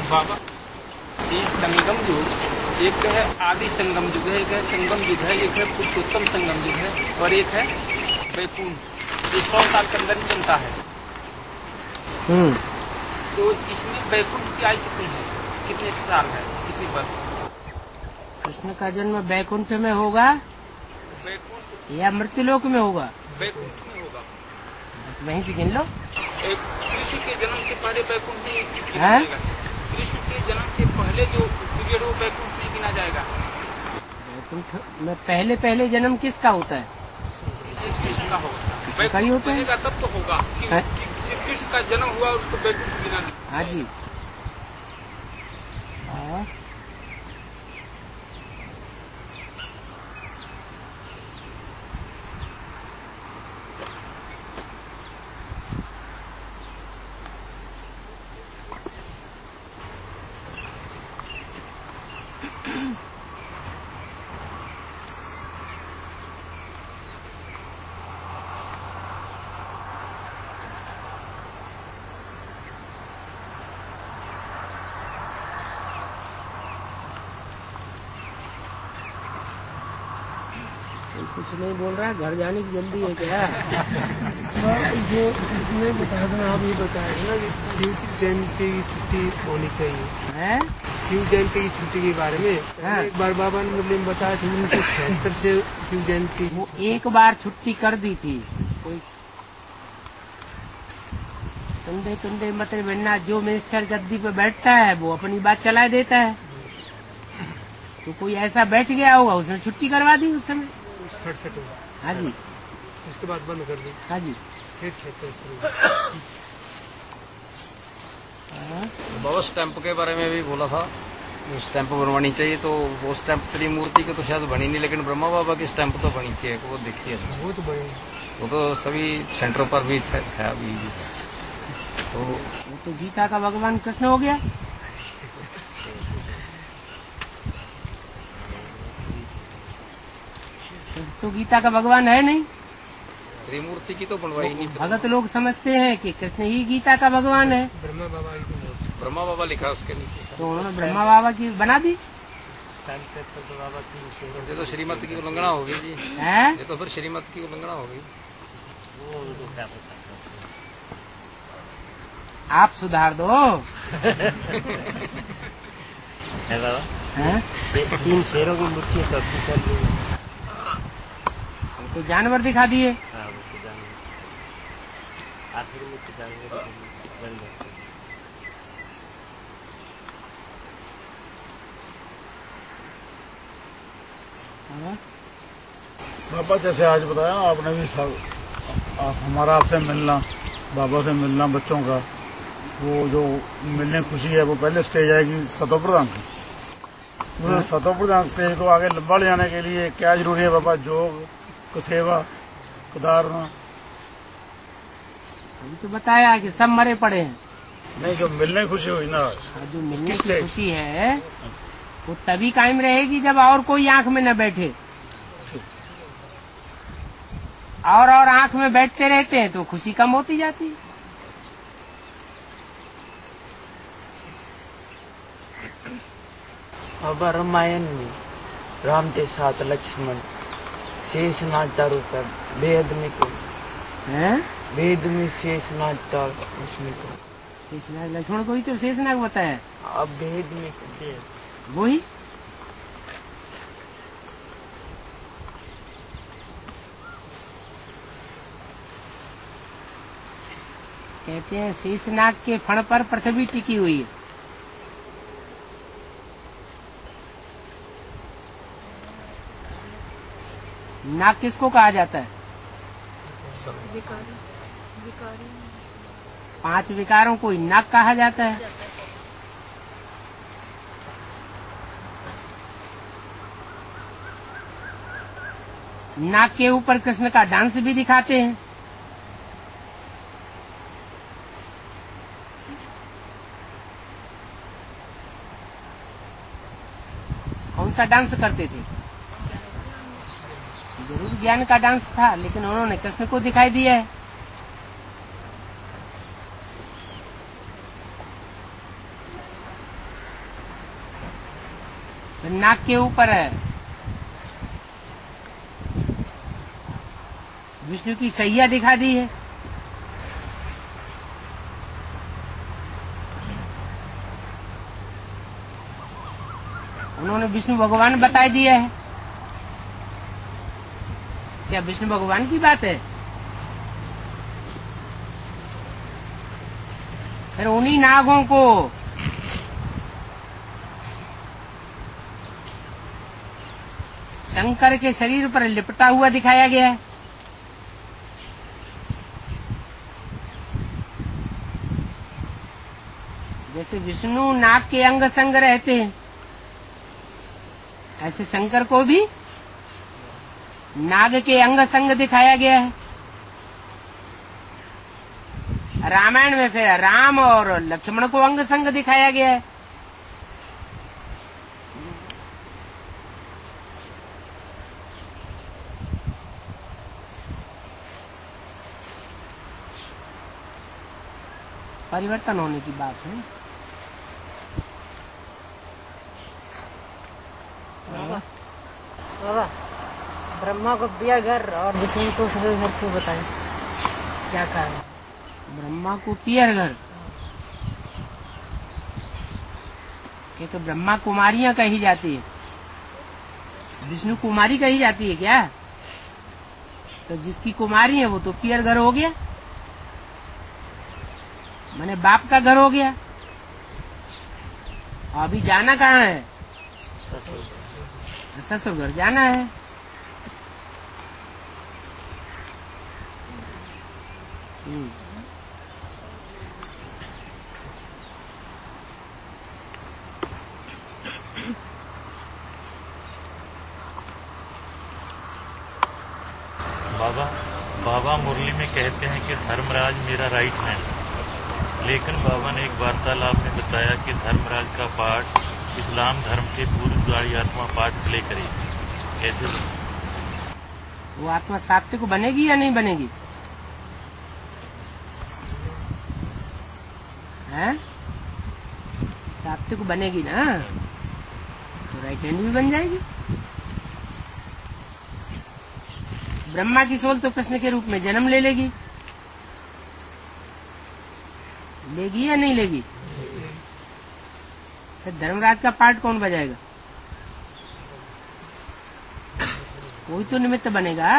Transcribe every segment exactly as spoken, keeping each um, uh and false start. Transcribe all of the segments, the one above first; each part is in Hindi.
बाबा ये संगम युग एक है आदि संगम युग है, एक है संगम युग है, एक है पुरुषोत्तम संगम युग है और एक है वैकुंठ। ये सौ साल के अंदर ही बनता है। हम्म तो इसमें वैकुंठ की आयु कितनी है, कितने साल है, कितनी वर्ष? कृष्ण का जन्म वैकुंठ में होगा वैकुंठ या मृत्युलोक में होगा? वैकुंठ में होगा। बस वहीं से गिन लो। कृष्ण के जन्म से पहले वैकुंठ नहीं गिना जाएगा। कृष्ण के जन्म से पहले जो पीरियड वो वैकुंठ नहीं गिना जाएगा। वैकुंठ में पहले पहले जन्म किसका होता है? श्री कृष्ण का होगा। वैकुंठ होता है तब तो होगा कि श्री कृष्ण का जन्म हुआ उसको वैकुंठ गिना। हाँ जी। हाँ कुछ नहीं बोल रहा, घर जाने की जल्दी है क्या? इसे इसमें बता दें, आप ये बताए ना शिव जयंती की छुट्टी होनी चाहिए है? शिव जयंती की छुट्टी के बारे में हाँ। एक बार बाबा ने मुरली में बताया था उन्नीस सौ छिहत्तर से शिव जयंती वो एक बार छुट्टी कर दी थी। कोई तुंदे तुंदे मतलब बिना जो मिनिस्टर गद्दी पे बैठता है वो अपनी बात चला देता है। तो कोई ऐसा बैठ गया होगा, उसने छुट्टी करवा दी उस समय। सड़सठ हाँ जी। उसके बाद बंद कर दी। हाँ जी। फिर छिहत्तर शुरू। बाबा स्टैंप के बारे में भी बोला था, स्टैंप बनवानी चाहिए। तो वो स्टैंप त्रिमूर्ति की तो शायद बनी नहीं, लेकिन ब्रह्मा बाबा की स्टैंप तो बनी थी, वो देखी है। वो तो बड़ी वो तो सभी सेंटरों पर भी है अभी। तो वो तो गीता का भगवान कृष्ण हो गया। तो गीता का भगवान है नहीं। त्रिमूर्ति की तो बनवाई नहीं। भगत लोग समझते हैं कि कृष्ण ही गीता का भगवान है। ब्रह्मा बाबा ब्रह्मा बाबा लिखा उसके नीचे। तो उन्होंने ब्रह्मा बाबा की बना दी। ये तो श्रीमत की उल्लंघना होगी जी। है? ये तो फिर श्रीमत की उल्लंघना होगी। आप सुधार दो। है बाबा? हैं? तीन शेरों की मुट्ठी सब्जी चल रही है। तो जानवर दिखा दिए। हाँ वो तो जानवर आखिर में तो जानवर बन जाते हैं। बाबा जैसे आज बताया आपने भी सब आप हमारा आपसे मिलना, बाबा से मिलना बच्चों का, वो जो मिलने खुशी है वो पहले स्टेज आएगी सतो प्रधान की। उस सतो प्रधान स्टेज को आगे लंबा ले जाने के लिए क्या जरूरी है बाबा? योग, सेवा, कुदारना। अभी तो बताया कि सब मरे पड़े हैं। नहीं, जो मिलने खुशी हुई ना, जो मिलने की खुशी है वो तभी कायम रहेगी जब और कोई आंख में न बैठे। और और आंख में बैठते रहते हैं तो खुशी कम होती जाती है। अब रामायण में राम के साथ लक्ष्मण शेषनाग का रूप है। वेद में को हैं? वेद में शेषनाग का उसमें को शेषनाग लक्ष्मण को ही तो शेषनाग बताया। अब वेद में को वो ही कहते हैं शेषनाग के फण पर पृथ्वी टिकी हुई है। नाग किसको कहा जाता है? विकारी, विकारी। पांच विकारों को ही नाग कहा जाता है। नाग के ऊपर कृष्ण का डांस भी दिखाते हैं। कौन सा डांस करते थे? जरूर ज्ञान का डांस था, लेकिन उन्होंने कृष्ण को दिखाई दिया है। तो नाक के ऊपर है। विष्णु की सैया दिखा दी है। उन्होंने विष्णु भगवान बता दिया है। क्या विष्णु भगवान की बात है? फिर उन्हीं नागों को शंकर के शरीर पर लिपटा हुआ दिखाया गया है। जैसे विष्णु नाग के अंग संग रहते हैं, ऐसे शंकर को भी नाग के अंग संग दिखाया गया है। रामायण में फिर राम और लक्ष्मण को अंग संग दिखाया गया है। परिवर्तन होने की बात है। बाबा, ब्रह्मा को पिया घर और विष्णु को ससुर घर क्यों बताएं? क्या कारण? ब्रह्मा को पियर घर, क्योंकि तो ब्रह्मा कुमारियां कही जाती है, विष्णु कुमारी कही जाती है क्या? तो जिसकी कुमारी है वो तो पियर घर हो गया, मैंने बाप का घर हो गया। अभी जाना कहाँ है? ससुर घर जाना है। हम्म। बाबा बाबा मुरली में कहते हैं कि धर्मराज मेरा राइट हैंड, लेकिन बाबा ने एक वार्तालाप में बताया कि धर्मराज का पाठ इस्लाम धर्म के पूर्व वाली आत्मा पाठ प्ले करेगी। कैसे? वो आत्मा सात्विक बनेगी या नहीं बनेगी? हैं? सात्विक बनेगी ना, तो राइट हैंड भी बन जाएगी। ब्रह्मा की सोल तो कृष्ण के रूप में जन्म ले लेगी, लेगी या नहीं लेगी? फिर धर्मराज का पार्ट कौन बजाएगा? कोई तो निमित्त बनेगा।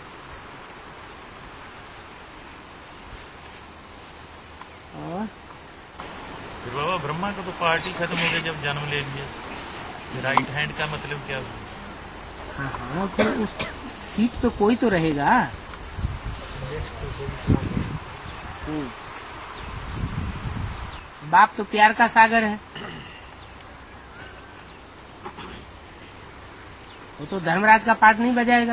और फिर बाबा ब्रह्मा का तो पार्ट ही खत्म हो गया जब जन्म ले लिया। राइट हैंड का मतलब क्या हुआ? हाँ हाँ, फिर उस सीट तो कोई तो रहेगा। बाप तो प्यार का सागर है, वो तो धर्मराज का पाठ नहीं बजाएगा।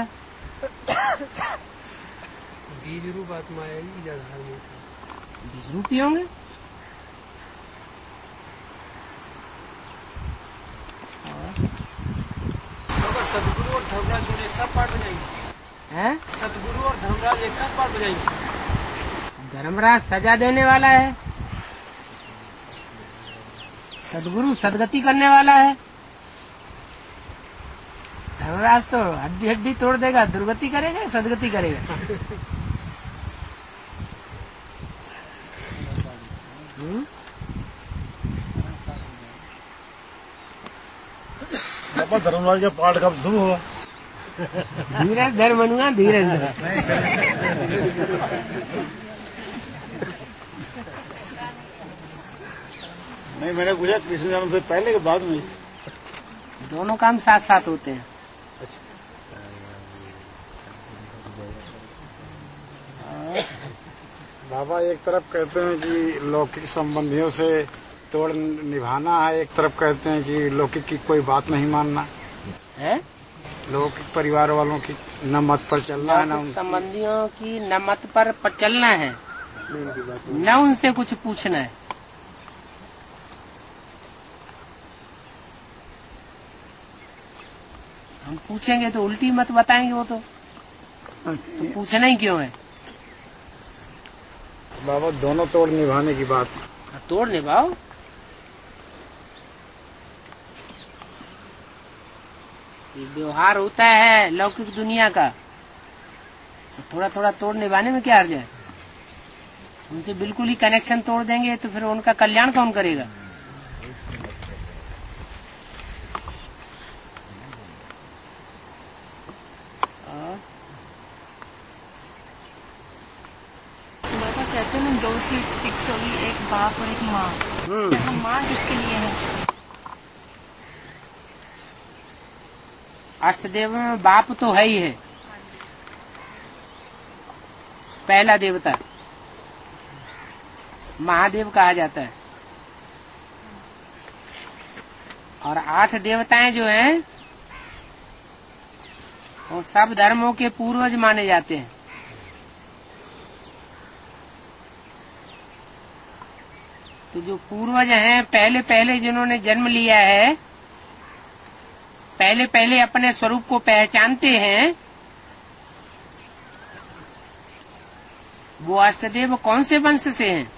बीज रूप आत्मा आएगी या धार्मिक? बीज रूपी होंगे। सतगुरु और धर्मराज एक साथ पाठ बजाएंगे हैं? सतगुरु और धर्मराज एक साथ पाठ बजाएंगे। धर्मराज सजा देने वाला है, सदगुरु सदगति करने वाला है। धर्मराज तो हड्डी हड्डी तोड़ देगा, दुर्गति करेगा, सदगति करेगा। हम्म? पापा धर्मराज का पाठ कब शुरू हुआ? धीरे धर मनुआ धीरे धर। नहीं, मैंने पूछा कृष्ण जन्म से पहले के बाद में? दोनों काम साथ साथ होते हैं। बाबा एक तरफ कहते हैं कि लौकिक संबंधियों से तोड़ निभाना है, एक तरफ कहते हैं कि लौकिक की कोई बात नहीं मानना है। लौकिक परिवार वालों की न मत पर चलना है, न संबंधियों की न मत पर चलना है, न उनसे कुछ पूछना है। हम पूछेंगे तो उल्टी मत बताएंगे, वो तो, तो पूछना ही क्यों है? बाबा दोनों तोड़ निभाने की बात। तोड़ निभाओ। ये व्यवहार होता है लौकिक दुनिया का, तो थोड़ा थोड़ा तोड़ निभाने में क्या अर्ज है। उनसे बिल्कुल ही कनेक्शन तोड़ देंगे तो फिर उनका कल्याण कौन करेगा। बाबा कहते हैं दो सीट्स फिक्स होगी, एक बाप और एक माँ। तो माँ किसके लिए है? अष्टदेव में बाप तो है ही है, पहला देवता महादेव कहा जाता है। और आठ देवताएं जो हैं वो सब धर्मों के पूर्वज माने जाते हैं। तो जो पूर्वज हैं, पहले पहले जिन्होंने जन्म लिया है, पहले पहले अपने स्वरूप को पहचानते हैं, वो अष्टदेव कौन से वंश से हैं?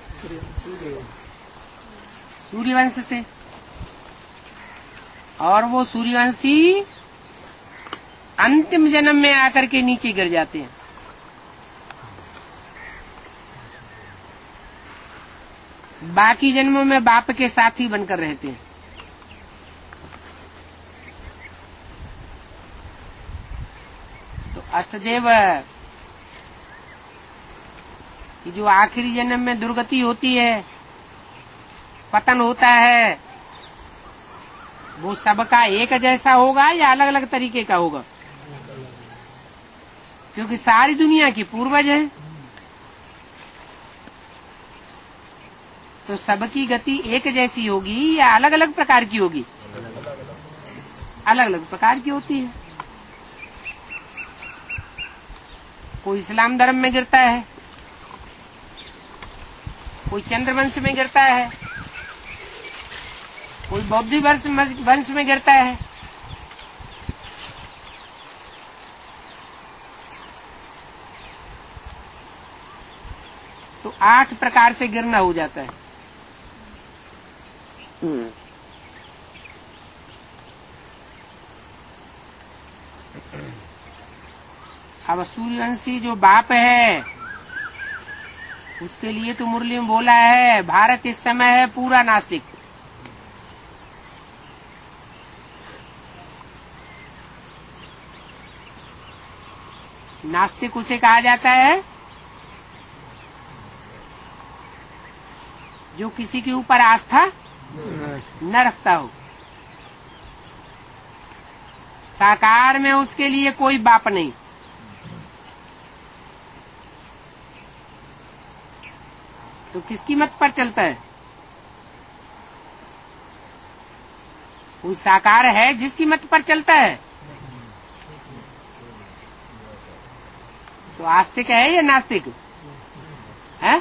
सूर्यवंश से। और वो सूर्यवंशी अंतिम जन्म में आकर के नीचे गिर जाते हैं। बाकी जन्मों में बाप के साथ ही बनकर रहते हैं। तो अष्टदेव कि जो आखिरी जन्म में दुर्गति होती है, पतन होता है, वो सबका एक जैसा होगा या अलग अलग तरीके का होगा? क्योंकि सारी दुनिया की पूर्वज है, तो सबकी गति एक जैसी होगी या अलग अलग प्रकार की होगी? अलग अलग प्रकार की होती है। कोई इस्लाम धर्म में गिरता है, कोई चंद्रवंश में गिरता है, कोई बौद्ध वंश वंश में गिरता है। तो आठ प्रकार से गिरना हो जाता है। अब सूर्यवंशी जो बाप है, उसके लिए तो मुरली में बोला है, भारत इस समय है पूरा नास्तिक। नास्तिक उसे कहा जाता है जो किसी के ऊपर आस्था न रखता हो। साकार में उसके लिए कोई बाप नहीं। तो किसकी मत पर चलता है? वो साकार है जिसकी मत पर चलता है। तो आस्तिक है या नास्तिक है?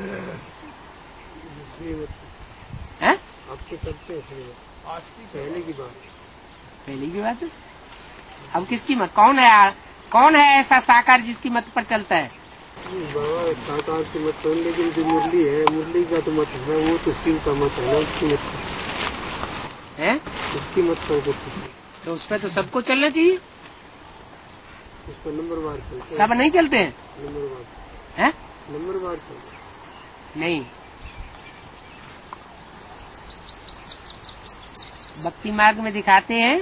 हैं? आपके चलते हैं पहले की बात पहले की बात है। अब किसकी मत? कौन है कौन है ऐसा साकार जिसकी मत पर चलता है? बाबा साकार की मत तो, लेकिन जो मुरली है, मुरली का तो मत है, वो तो शिव का मत है ना, उसकी मत है, उसकी मत पर। तो उस पर तो सबको चलना चाहिए। उस पर नंबर बार चलते सब नहीं चलते हैं। नंबर बार है, नंबर बार चलते नहीं। भक्ति मार्ग में दिखाते हैं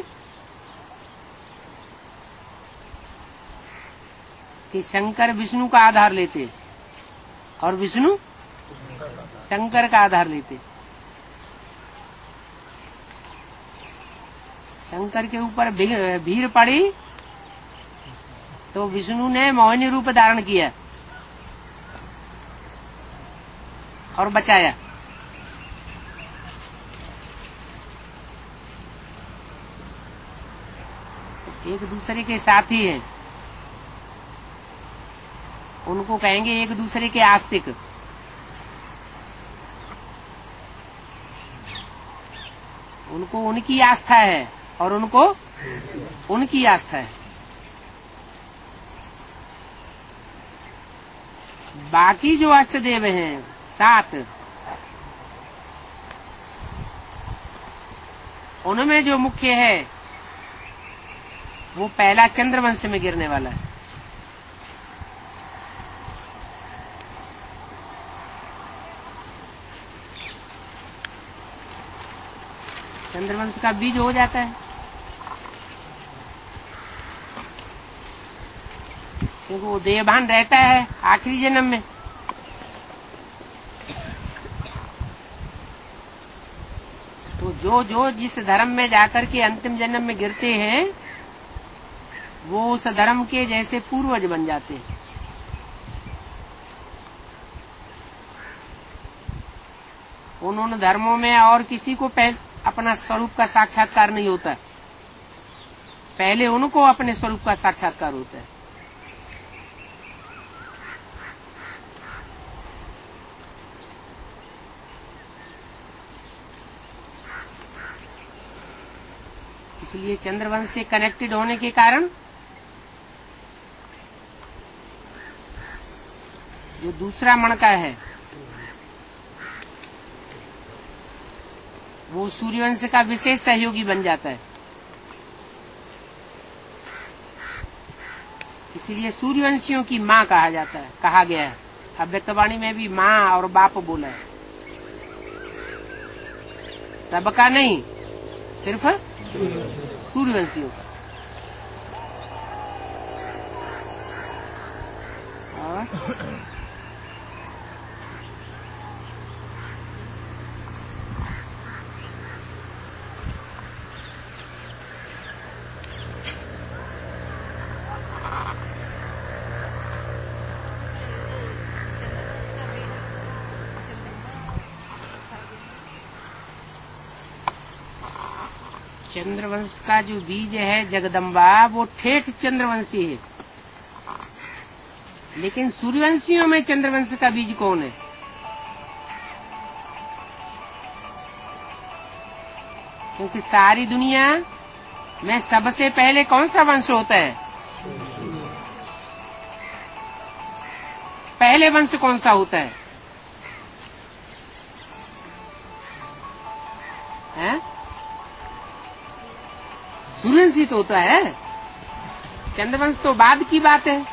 कि शंकर विष्णु का आधार लेते और विष्णु शंकर का आधार लेते। शंकर के ऊपर भीड़ पड़ी तो विष्णु ने मोहिनी रूप धारण किया और बचाया। एक दूसरे के साथी हैं, उनको कहेंगे एक दूसरे के आस्तिक। उनको उनकी आस्था है और उनको उनकी आस्था है। बाकी जो अष्टदेव हैं सात, उनमें जो मुख्य है वो पहला चंद्रवंश में गिरने वाला है। चंद्रवंश का बीज हो जाता है, क्योंकि वो देहभान रहता है आखिरी जन्म में। तो जो जो जिस धर्म में जाकर के अंतिम जन्म में गिरते हैं वो उस धर्म के जैसे पूर्वज बन जाते हैं। उन धर्मों में और किसी को पहले अपना स्वरूप का साक्षात्कार नहीं होता है, पहले उनको अपने स्वरूप का साक्षात्कार होता है। इसलिए चंद्रवंश से कनेक्टेड होने के कारण जो दूसरा मणका है वो सूर्यवंश का विशेष सहयोगी बन जाता है। इसीलिए सूर्यवंशियों की माँ कहा जाता है, कहा गया है। अव्यक्तवाणी में भी माँ और बाप बोला है, सबका नहीं, सिर्फ सूर्यवंशियों का। और चंद्रवंश का जो बीज है जगदम्बा वो ठेठ चंद्रवंशी है, लेकिन सूर्यवंशियों में चंद्रवंश का बीज कौन है? क्योंकि सारी दुनिया में सबसे पहले कौन सा वंश होता है? पहले वंश कौन सा होता है? हैं? सूर्यवंशी तो होता है, चंद्रवंश तो बाद की बात है।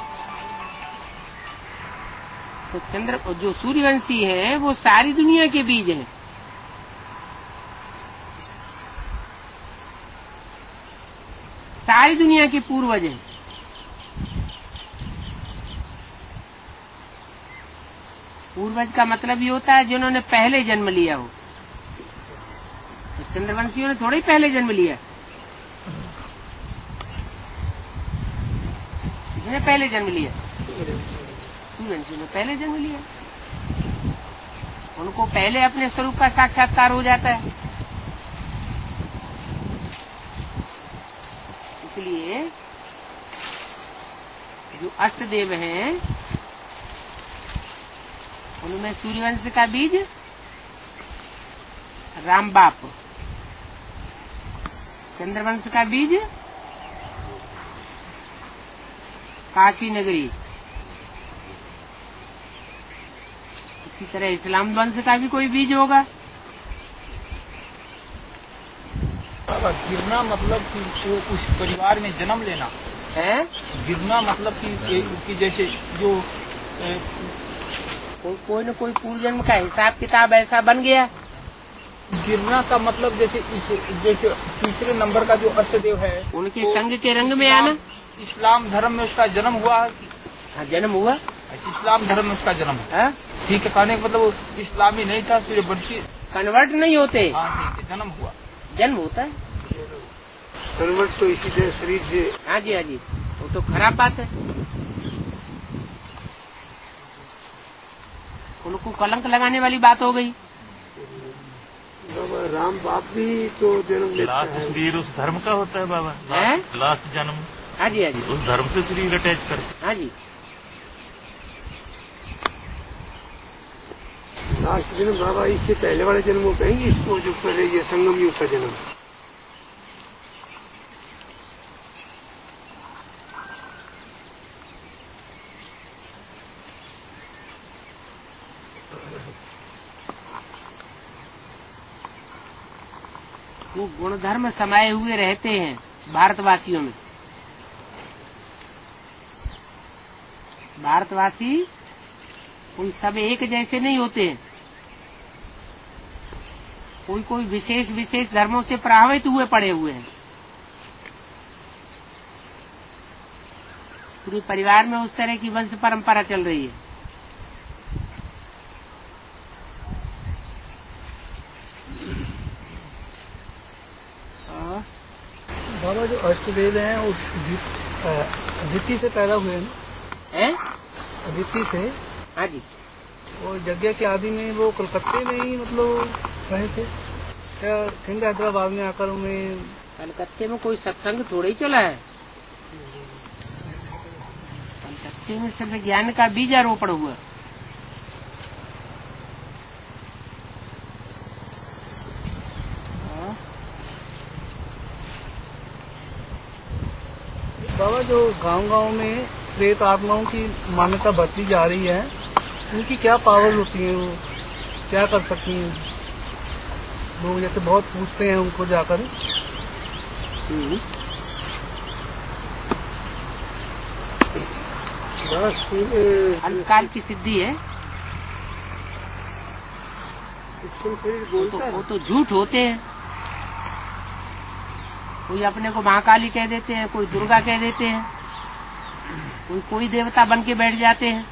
तो चंद्र जो सूर्यवंशी है वो सारी दुनिया के बीज हैं। सारी दुनिया के पूर्वज हैं। पूर्वज का मतलब ये होता है जिन्होंने पहले जन्म लिया हो। तो चंद्रवंशियों ने थोड़ा ही पहले जन्म लिया, किसने पहले जन्म लिया? सूर्यवंशियों ने पहले जन्म लिया। उनको पहले अपने स्वरूप का साक्षात्कार हो जाता है। इसलिए जो अष्टदेव हैं उनमें सूर्यवंश का बीज राम बाप, चंद्रवंश का बीज काशी नगरी, इसी तरह इस्लाम वंश का भी कोई बीज होगा। गिरना मतलब कि वो उस परिवार में जन्म लेना है। गिरना मतलब कि, कि जैसे जो ए, को, कोई न कोई पूर्व जन्म का हिसाब किताब ऐसा बन गया। गिरना का मतलब जैसे इस जैसे तीसरे नंबर का जो अष्टदेव है उनके संग के रंग में आना। इस्लाम धर्म में उसका जन्म हुआ। हाँ, जन्म हुआ। इस्लाम धर्म में उसका जन्म हुआ। ठीक है, कहने का मतलब इस्लामी नहीं था, सूर्यवंशी कन्वर्ट नहीं होते। हाँ ठीक है, जन्म हुआ, जन्म होता है। कन्वर्ट तो इसी से शरीर से। हाँ जी, हाँ जी, वो तो खराब बात है। उनको कलंक लगाने वाली बात हो गई। बाबा राम बाप भी तो जन्म लेता है। लास्ट शरीर उस धर्म का होता है बाबा, लास्ट, लास्ट जन्म। हाँ जी, हाँ जी, उस धर्म से शरीर अटैच करते। हाँ जी, लास्ट जन्म बाबा इससे पहले वाले जन्म वो कहेंगे इसको जो पहले ये संगम युग का जन्म। वो गुणधर्म समाये हुए रहते हैं भारतवासियों में। भारतवासी कोई सब एक जैसे नहीं होते, कोई कोई विशेष विशेष धर्मों से प्रभावित हुए पड़े हुए हैं। पूरे परिवार में उस तरह की वंश परंपरा चल रही है। बाबा जो अष्टवेद हैं उस अदिति से पैदा हुए हैं हैं? अदिति से। हाँ जी। और यज्ञ के आदि में वो कलकत्ते में ही मतलब रहे थे क्या? सिंध हैदराबाद में आकर उन्हें कलकत्ते में कोई सत्संग थोड़ा ही चला है। कलकत्ते में सिर्फ ज्ञान का बीज आरोपण हुआ। बाबा जो गांव-गांव में प्रेत आत्माओं की मान्यता बढ़ती जा रही है, उनकी क्या पावर होती है, वो क्या कर सकती हैं? लोग जैसे बहुत पूछते हैं उनको जाकर। अल्पकाल की सिद्धि है। वो तो, वो तो झूठ होते हैं। कोई अपने को महाकाली कह देते हैं, कोई दुर्गा कह देते हैं, कोई कोई देवता बन के बैठ जाते हैं।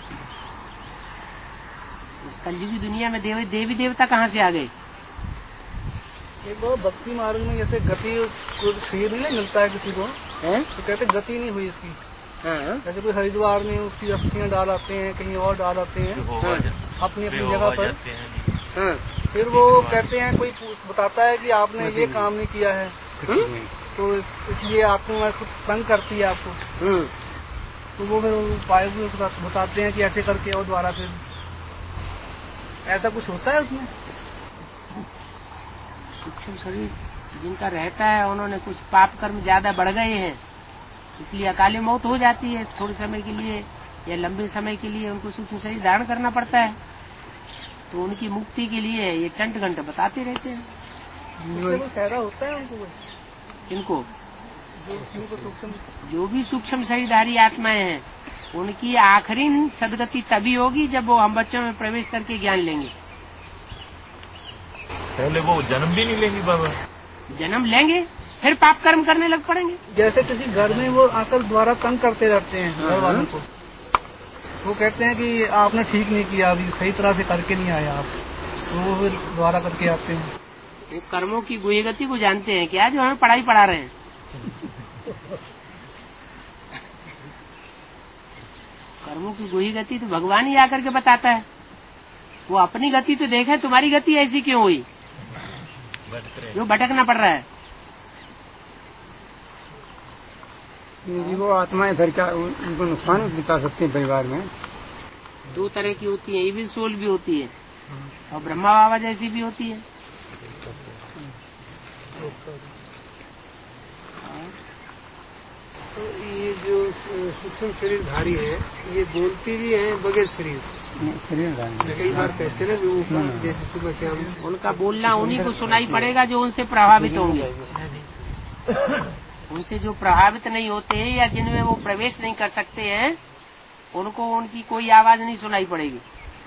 इस कलयुगी दुनिया में देवी देवी देवता कहाँ से आ गए? एक बार भक्ति मार्ग में जैसे गति को शरीर नहीं मिलता है किसी को है? तो कहते गति नहीं हुई इसकी। हाँ। जैसे कोई हरिद्वार में उसकी अस्थियां डाल आते हैं, कहीं और डाल आते हैं अपनी अपनी जगह पर। हाँ। फिर वो कहते हैं, कोई बताता है कि आपने ये काम नहीं किया है, तो इसलिए आपको कुछ तंग करती है आपको। तो वो फिर उपाय बताते हैं कि ऐसे करके और द्वारा फिर ऐसा कुछ होता है उसमें। सूक्ष्म शरीर जिनका रहता है, उन्होंने कुछ पाप कर्म ज्यादा बढ़ गए हैं, इसलिए अकाली मौत हो जाती है। थोड़े समय के लिए या लंबे समय के लिए उनको सूक्ष्म शरीर धारण करना पड़ता है। तो उनकी मुक्ति के लिए ये टंट घंटे बताते रहते हैं। फायदा होता है उनको? इनको जो, सूक्ष्म जो भी सूक्ष्म शरीरधारी आत्माएं हैं, उनकी आखिरी सदगति तभी होगी जब वो हम बच्चों में प्रवेश करके ज्ञान लेंगे। पहले वो जन्म भी नहीं लेंगे बाबा। जन्म लेंगे फिर पाप कर्म करने लग पड़ेंगे। जैसे किसी घर में वो आकर द्वारा तंग करते रहते हैं घर वालों को, वो कहते हैं कि आपने ठीक नहीं किया, अभी सही तरह से करके नहीं आया आप, तो वो फिर द्वारा करके आते हैं। वो कर्मों की गुह्य गति को जानते हैं क्या, जो हमें पढ़ाई पढ़ा रहे हैं। कर्मों की गुह्य गति तो भगवान ही आकर के बताता है। वो अपनी गति तो देखे, तुम्हारी गति ऐसी क्यों हुई जो भटकना पड़ रहा है। वो आत्माएं फिर क्या उनको नुकसान भी पहुंचा सकती है परिवार में? दो तरह की होती है, इविल सोल भी होती है और ब्रह्मा बाबा जैसी भी होती है। तो ये जो सूक्ष्म शरीरधारी है, ये बोलती भी है बगैर शरीर शरीर कई बार कहते हैं ना वो जैसे सुबह से हम उनका बोलना उन्हीं को सुनाई पड़ेगा जो उनसे प्रभावित होंगे। उनसे जो प्रभावित नहीं होते हैं या जिनमें वो प्रवेश नहीं कर सकते हैं, उनको उनकी कोई आवाज नहीं सुनाई पड़ेगी।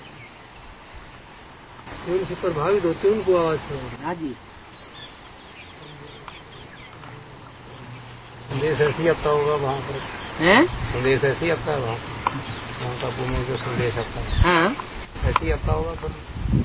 जो उनसे प्रभावित होते हैं उनको आवाज सुनाई। हाँ जी। संदेश ऐसे ही आता होगा वहाँ पर हैं? संदेश ऐसे ही आता है वहाँ वहाँ का भूमि जो संदेश आता है। हाँ ऐसे ही आता होगा पर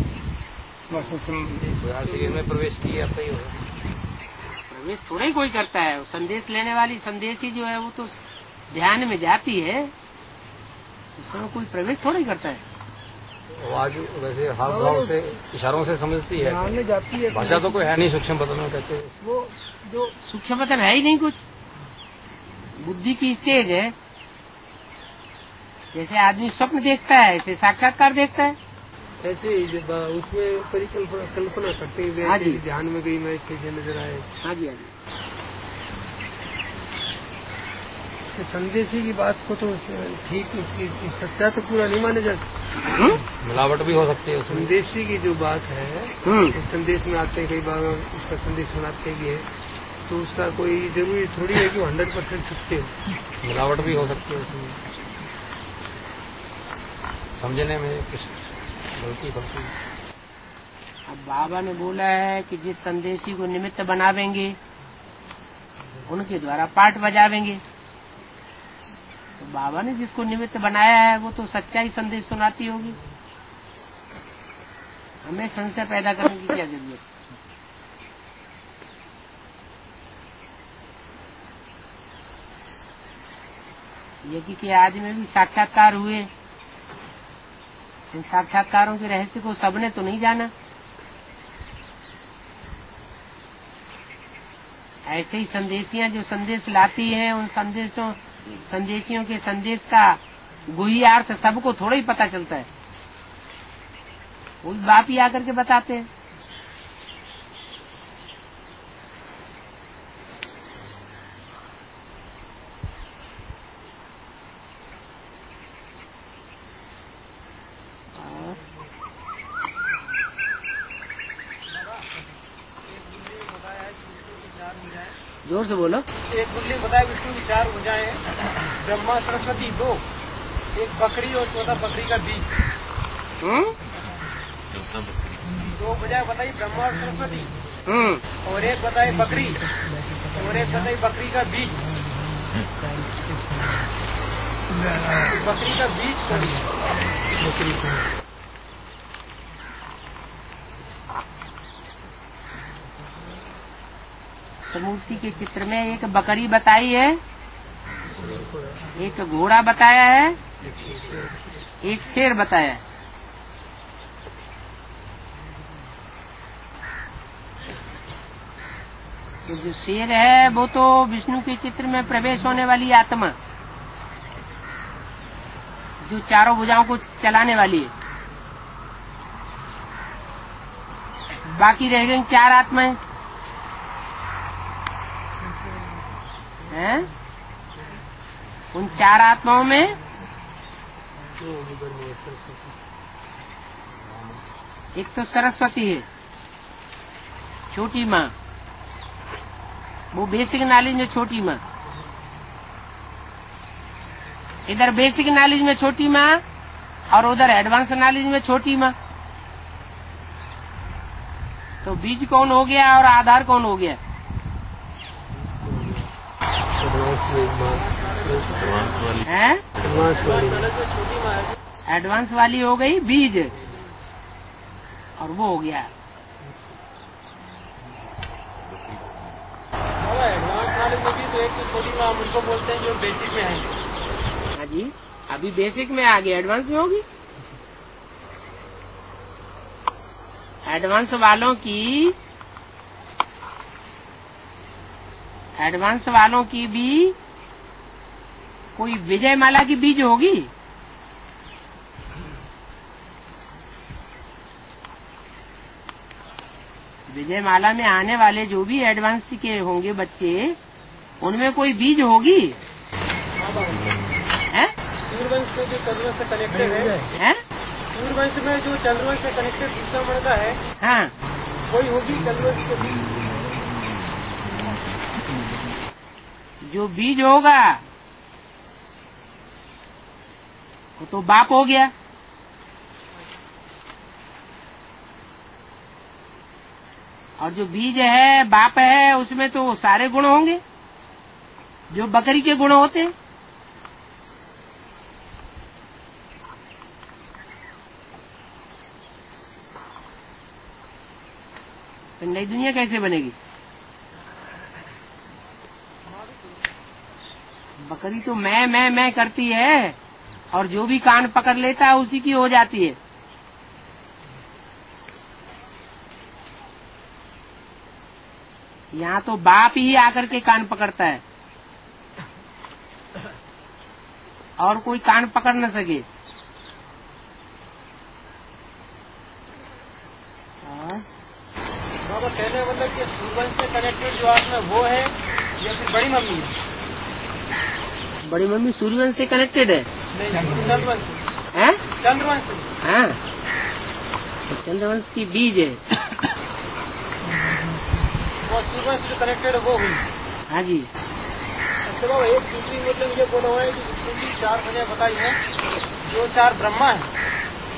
शरीर में प्रवेश किए आता ही होगा। प्रवेश थोड़ा ही कोई करता है। संदेश लेने वाली संदेशी जो है वो तो ध्यान में जाती है, उसमें कोई प्रवेश थोड़ा ही करता है। आवाज वैसे हाव भाव से इशारों से समझती है, ध्यान में जाती है। भाषा तो कोई है नहीं सूक्ष्म बदन में कहते हैं। वो जो सूक्ष्म बदन है ही नहीं कुछ, बुद्धि की स्टेज है। जैसे आदमी स्वप्न देखता है ऐसे साक्षात्कार देखता है। ऐसे उसमें परिकल्पना कल्पना करते हैं। हाँ जी। ध्यान में गई मैं इसलिए नजर आए। हाँ जी हाँ जी। संदेशी की बात को तो ठीक सच्चा तो पूरा नहीं माना जाता, मिलावट भी हो सकती है। संदेशी की जो बात है, उस संदेश में आते हैं कई बार उसका संदेश सुनाते भी है, तो उसका कोई जरूरी थोड़ी है कि वो हंड्रेड परसेंट सत्य हो। मिलावट भी हो सकती है उसमें। समझने में कुछ गलती फलती। अब बाबा ने बोला है कि जिस संदेशी को निमित्त बनावेंगे उनके द्वारा पाठ बजावेंगे। तो बाबा ने जिसको निमित्त बनाया है वो तो सच्चा ही संदेश सुनाती होगी, हमें संशय पैदा करने की क्या जरूरत। यज्ञ के आदि में भी साक्षात्कार हुए, इन साक्षात्कारों के रहस्य को सबने तो नहीं जाना। ऐसे ही संदेशियां जो संदेश लाती हैं, उन संदेशों संदेशियों के संदेश का गुही अर्थ सबको थोड़ा ही पता चलता है, वही बाप ही आकर के बताते हैं। जोर से बोलो। एक बुल्ली बताया विष्णु की चार भुजाएं, ब्रह्मा सरस्वती दो, एक बकरी और चौथा बकरी का बीज। दो भुजाएं बताई ब्रह्मा और सरस्वती, और एक बताई बकरी, और एक बताई बकरी का बीज। बकरी का बीज कौन? बकरी का मूर्ति के चित्र में एक बकरी बताई है, एक घोड़ा बताया है, एक शेर बताया है। तो जो शेर है वो तो विष्णु के चित्र में प्रवेश होने वाली आत्मा, जो चारों भुजाओं को चलाने वाली है। बाकी रह गई चार आत्माएं हैं। उन चार आत्माओं में एक तो सरस्वती है, छोटी माँ, वो बेसिक नॉलेज में छोटी माँ। इधर बेसिक नॉलेज में छोटी माँ और उधर एडवांस नॉलेज में छोटी माँ। तो बीज कौन हो गया और आधार कौन हो गया? है एडवांस वाली हो गई बीज, और वो हो गया एडवांस वाले में भी तो एक छोटी माँ उनको बोलते हैं जो बेसिक में है। हाँ जी, अभी बेसिक में आ गई, एडवांस में होगी। एडवांस वालों की एडवांस वालों की भी कोई विजय माला की बीज होगी। विजय माला में आने वाले जो भी एडवांस के होंगे बच्चे, उनमें कोई बीज होगी। हैं? सूर्यवंश में जो चंद्रवंश से कनेक्टेड है, हैं? सूर्यवंश में जो चंद्रवंश से कनेक्टेड दूसरा मण का है, हाँ, कोई होगी चंद्रवंश के बीज। जो बीज होगा वो तो बाप हो गया। और जो बीज है बाप है, उसमें तो सारे गुण होंगे जो बकरी के गुण होते हैं। तो नई दुनिया कैसे बनेगी? बकरी तो मैं मैं मैं करती है, और जो भी कान पकड़ लेता है उसी की हो जाती है। यहाँ तो बाप ही आकर के कान पकड़ता है, और कोई कान पकड़ न सके। बाबा कहने मतलब कि सूर्यवंश से कनेक्टेड जो आत्मा वो है या फिर बड़ी मम्मी है? बड़ी मम्मी सूर्यवंश से कनेक्टेड है? चंद्रवंश है? चंद्रवंश हाँ, तो चंद्रवंश की बीज है। वो सूर्यवंश से कनेक्टेड वो हुई। हाँ जी। अच्छा बाबा, एक दूसरी मतलब ये बोला हुआ है कि विष्णु जी चार वजह बताई है, जो चार ब्रह्मा है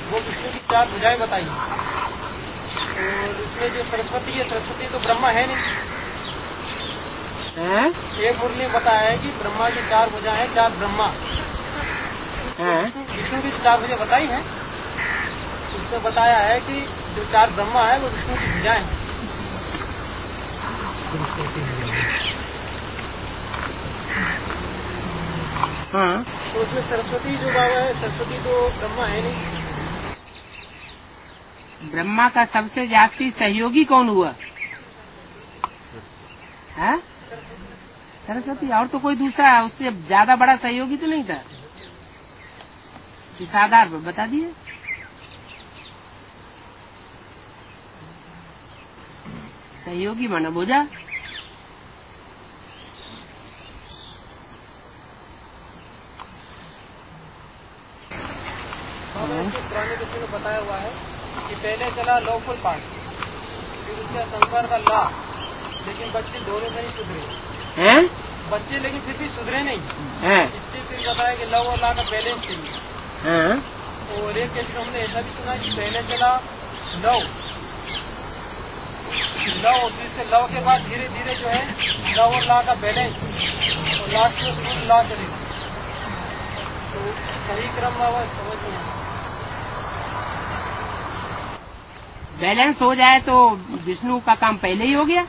वो विष्णु की चार भुजाएं बताई। और इसमें जो सरस्वती है, सरस्वती तो ब्रह्मा है नहीं। हैं? एक मुरली में बताया है कि ब्रह्मा की चार भुजाएं हैं, चार ब्रह्मा। विष्णु की चार भुजाएं बताई हैं। उसमें बताया है कि जो चार ब्रह्मा है वो विष्णु की भुजाएं हैं। हाँ। तो उसमें सरस्वती जो बाबा है, सरस्वती तो ब्रह्मा है नहीं। ब्रह्मा का सबसे जास्ती सहयोगी कौन हुआ? है सरस्वती। और तो कोई दूसरा उससे ज्यादा बड़ा सहयोगी तो नहीं था। इस आधार पर बता दिए। सहयोगी माना भुजा। पुराने किसी में बताया हुआ है कि पहले चला लौकुल पाठ, फिर उसका संसार का ला, लेकिन बच्चे दोनों से नहीं सुधरे हैं? बच्चे लेकिन फिर भी सुधरे नहीं हैं? इससे फिर बताया कि लव और ला का बैलेंस चाहिए। हैं? और एक केस में हमने ऐसा भी सुना कि पहले चला लव लव फिर से लव के बाद धीरे धीरे जो है लव और ला का बैलेंस, और लास्ट में फुल ला चलेगा। तो सही क्रम में आवाज समझ नहीं आता। बैलेंस हो जाए तो विष्णु का काम पहले ही हो गया।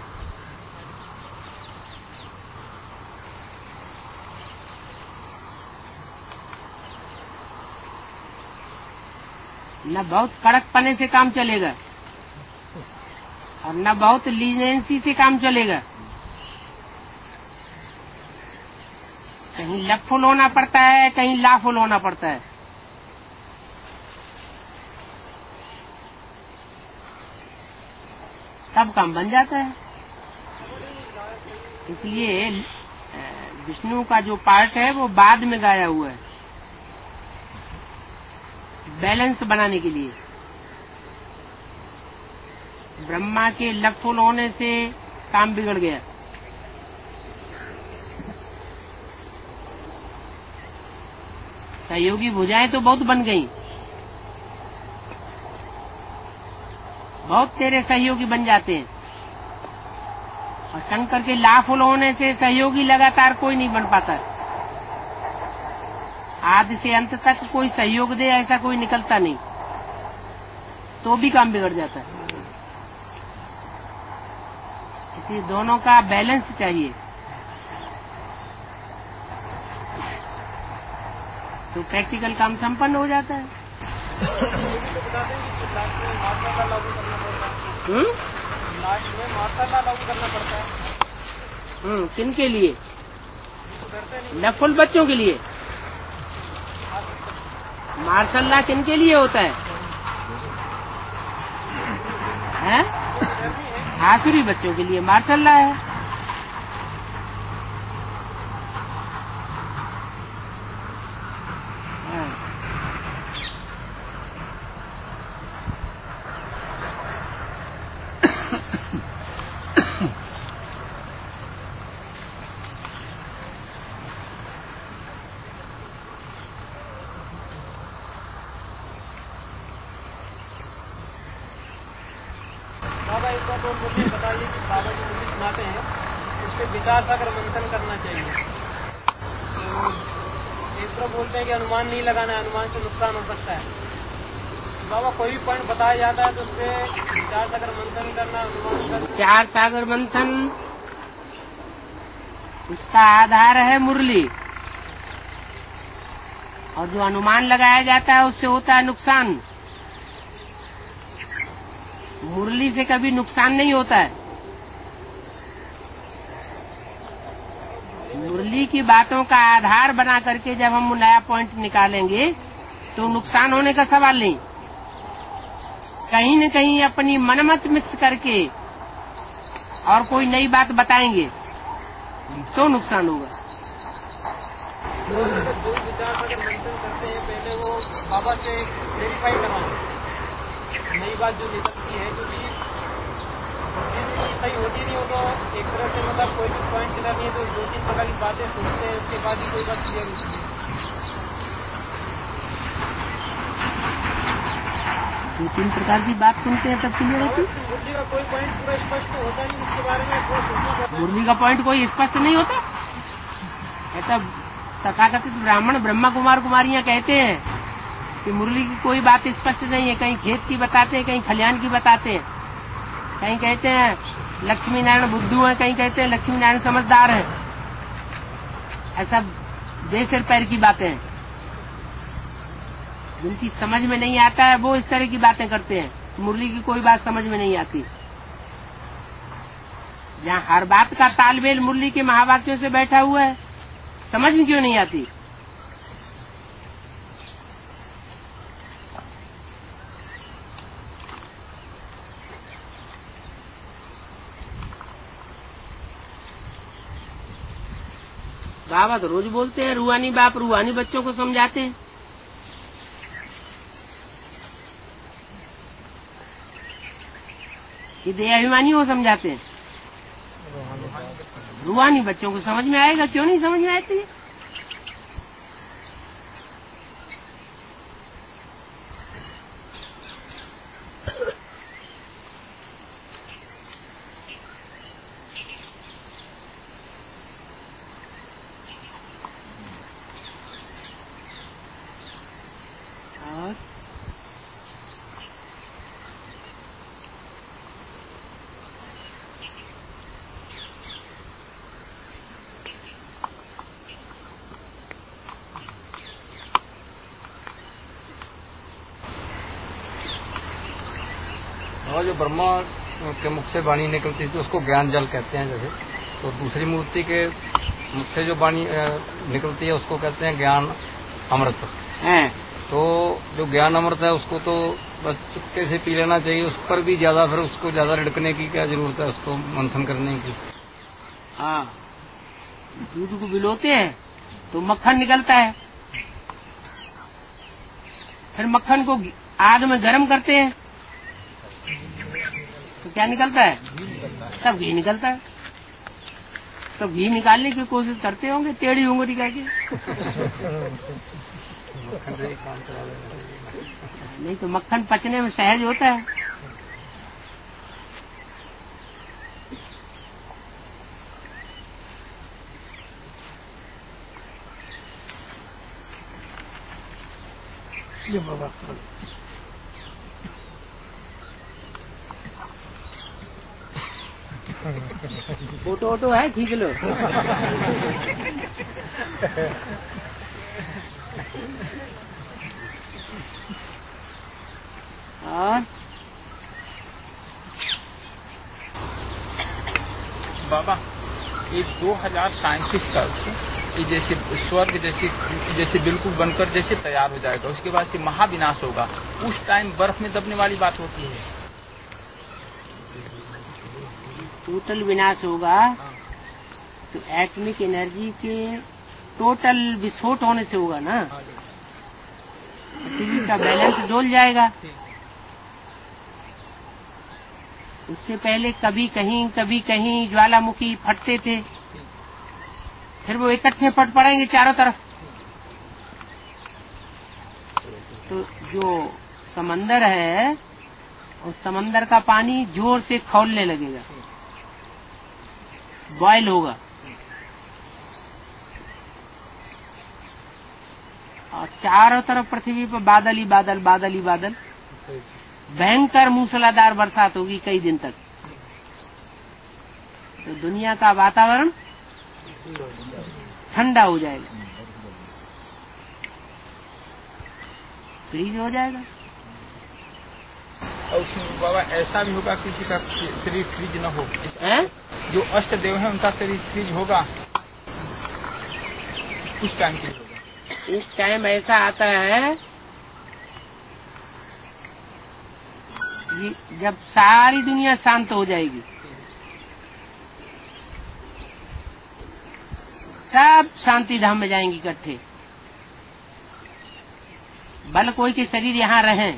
न बहुत कड़क पने से काम चलेगा और न बहुत लीजेंसी से काम चलेगा। कहीं लफुल होना पड़ता है, कहीं लाफुल होना पड़ता है। सब काम बन जाता है। इसलिए विष्णु का जो पार्ट है वो बाद में गाया हुआ है, बैलेंस बनाने के लिए। ब्रह्मा के लफुल होने से काम बिगड़ गया। सहयोगी भुजाएं तो बहुत बन गई, बहुत तेरे सहयोगी बन जाते हैं। और शंकर के लाफुल होने से सहयोगी लगातार कोई नहीं बन पाता। आदि से अंत तक कोई सहयोग दे ऐसा कोई निकलता नहीं, तो भी काम बिगड़ जाता है। इसलिए दोनों का बैलेंस चाहिए, तो प्रैक्टिकल काम संपन्न हो जाता है। हम्म लास्ट में मार्शल लॉ लागू करना पड़ता है। हम्म किन के लिए? लफुल बच्चों के लिए। मार्शल लॉ किन के लिए होता है? हैं? आसुरी बच्चों के लिए मार्शल लॉ है। बाबा एक बात और मुझे बताइए कि बाबा जो मुझे सुनाते हैं उसके विचार सागर मंथन करना चाहिए। तो एक तरफ बोलते हैं कि अनुमान नहीं लगाना है, अनुमान से नुकसान हो सकता है। बाबा कोई भी पॉइंट बताया जाता है तो उससे विचार सागर मंथन करना, अनुमान करना। विचार सागर मंथन उसका आधार है मुरली, और जो अनुमान लगाया जाता है उससे होता है नुकसान। मुरली से कभी नुकसान नहीं होता है। मुरली की बातों का आधार बना करके जब हम नया पॉइंट निकालेंगे तो नुकसान होने का सवाल नहीं। कहीं न कहीं अपनी मनमत मिक्स करके और कोई नई बात बताएंगे तो नुकसान होगा। जो विचार सागर मंथन करते हैं पहले वो बाबा से वेरीफाई करवाएं, नई बात जो निकलती है, क्योंकि सही होती नहीं हो तो एक तरह से मतलब कोई भी पॉइंट क्लियर नहीं है तो दो तीन प्रकार की बातें सोचते हैं, उसके बाद ही कोई बात क्लियर होती है। दो तीन प्रकार की बात सुनते हैं तब क्लियर होती। मुरली का कोई पॉइंट पूरा स्पष्ट होता नहीं, उसके बारे में मुरली का पॉइंट कोई स्पष्ट नहीं होता। ऐसा तथाकथित ब्राह्मण ब्रह्मा कुमार कुमारियां कहते हैं कि मुरली की कोई बात स्पष्ट नहीं है। कहीं खेत की बताते हैं, कहीं खलिहान की बताते हैं, कहीं कहते हैं लक्ष्मी नारायण बुद्धू है, कहीं कहते हैं लक्ष्मी नारायण समझदार है। ऐसा बेसिर पैर की बातें हैं, जिनकी समझ में नहीं आता है वो इस तरह की बातें करते हैं। मुरली की कोई बात समझ में नहीं आती। जहाँ हर बात का तालमेल मुरली के महावाक्यों से बैठा हुआ है, समझ में क्यों नहीं आती। बाबा तो रोज बोलते हैं रूहानी बाप रूहानी बच्चों को समझाते हैं। ये देहाभिमानी को समझाते हैं। रूहानी बच्चों को समझ में आएगा, क्यों नहीं समझ में आती है। और और जो ब्रह्मा के मुख से वाणी निकलती थी उसको ज्ञान जल कहते हैं। जैसे तो दूसरी मूर्ति के मुख से जो वाणी निकलती है उसको कहते हैं ज्ञान अमृत है। तो जो ज्ञान अमृत है उसको तो बस चुपके से पी लेना चाहिए। उस पर भी ज्यादा फिर उसको ज्यादा रिड़कने की क्या जरूरत है, उसको मंथन करने की। हाँ, दूध को बिलोते हैं तो मक्खन निकलता है, फिर मक्खन को आग में गर्म करते हैं तो क्या निकलता है, तब घी निकलता है। तो घी निकालने की कोशिश करते होंगे टेढ़ी उंगली करके। नहीं तो मक्खन पचने में सहज होता है। ये बाबा फोटो वोटो है, खींच लो। और बाबा ये दो हजार साइंटिस्ट का ये जैसे स्वर्ग जैसे जैसे बिल्कुल बनकर जैसे तैयार हो जाएगा, उसके बाद से महाविनाश होगा, उस टाइम बर्फ में दबने वाली बात होती है। टोटल विनाश होगा तो एटॉमिक एनर्जी के टोटल विस्फोट होने से होगा ना। पृथ्वी का बैलेंस डोल जाएगा। उससे पहले कभी कहीं कभी कहीं ज्वालामुखी फटते थे, फिर वो इकट्ठे फट पड़ेंगे चारों तरफ। तो जो समंदर है उस समंदर का पानी जोर से खौलने लगेगा, बॉयल होगा। और चारों तरफ पृथ्वी पर बादल ही बादल बादल ही बादल, भयंकर मूसलाधार बरसात होगी कई दिन तक। तो दुनिया का वातावरण ठंडा हो जाएगा, फ्रीज हो जाएगा। और बाबा ऐसा भी होगा किसी का शरीर फ्रीज न हो। है? जो अष्ट देव हैं उनका शरीर फ्रीज होगा, उस टाइम के होगा। एक टाइम ऐसा आता है जब सारी दुनिया शांत हो जाएगी, सब शांति धाम में जाएंगे इकट्ठे। भले कोई के शरीर यहाँ रहें,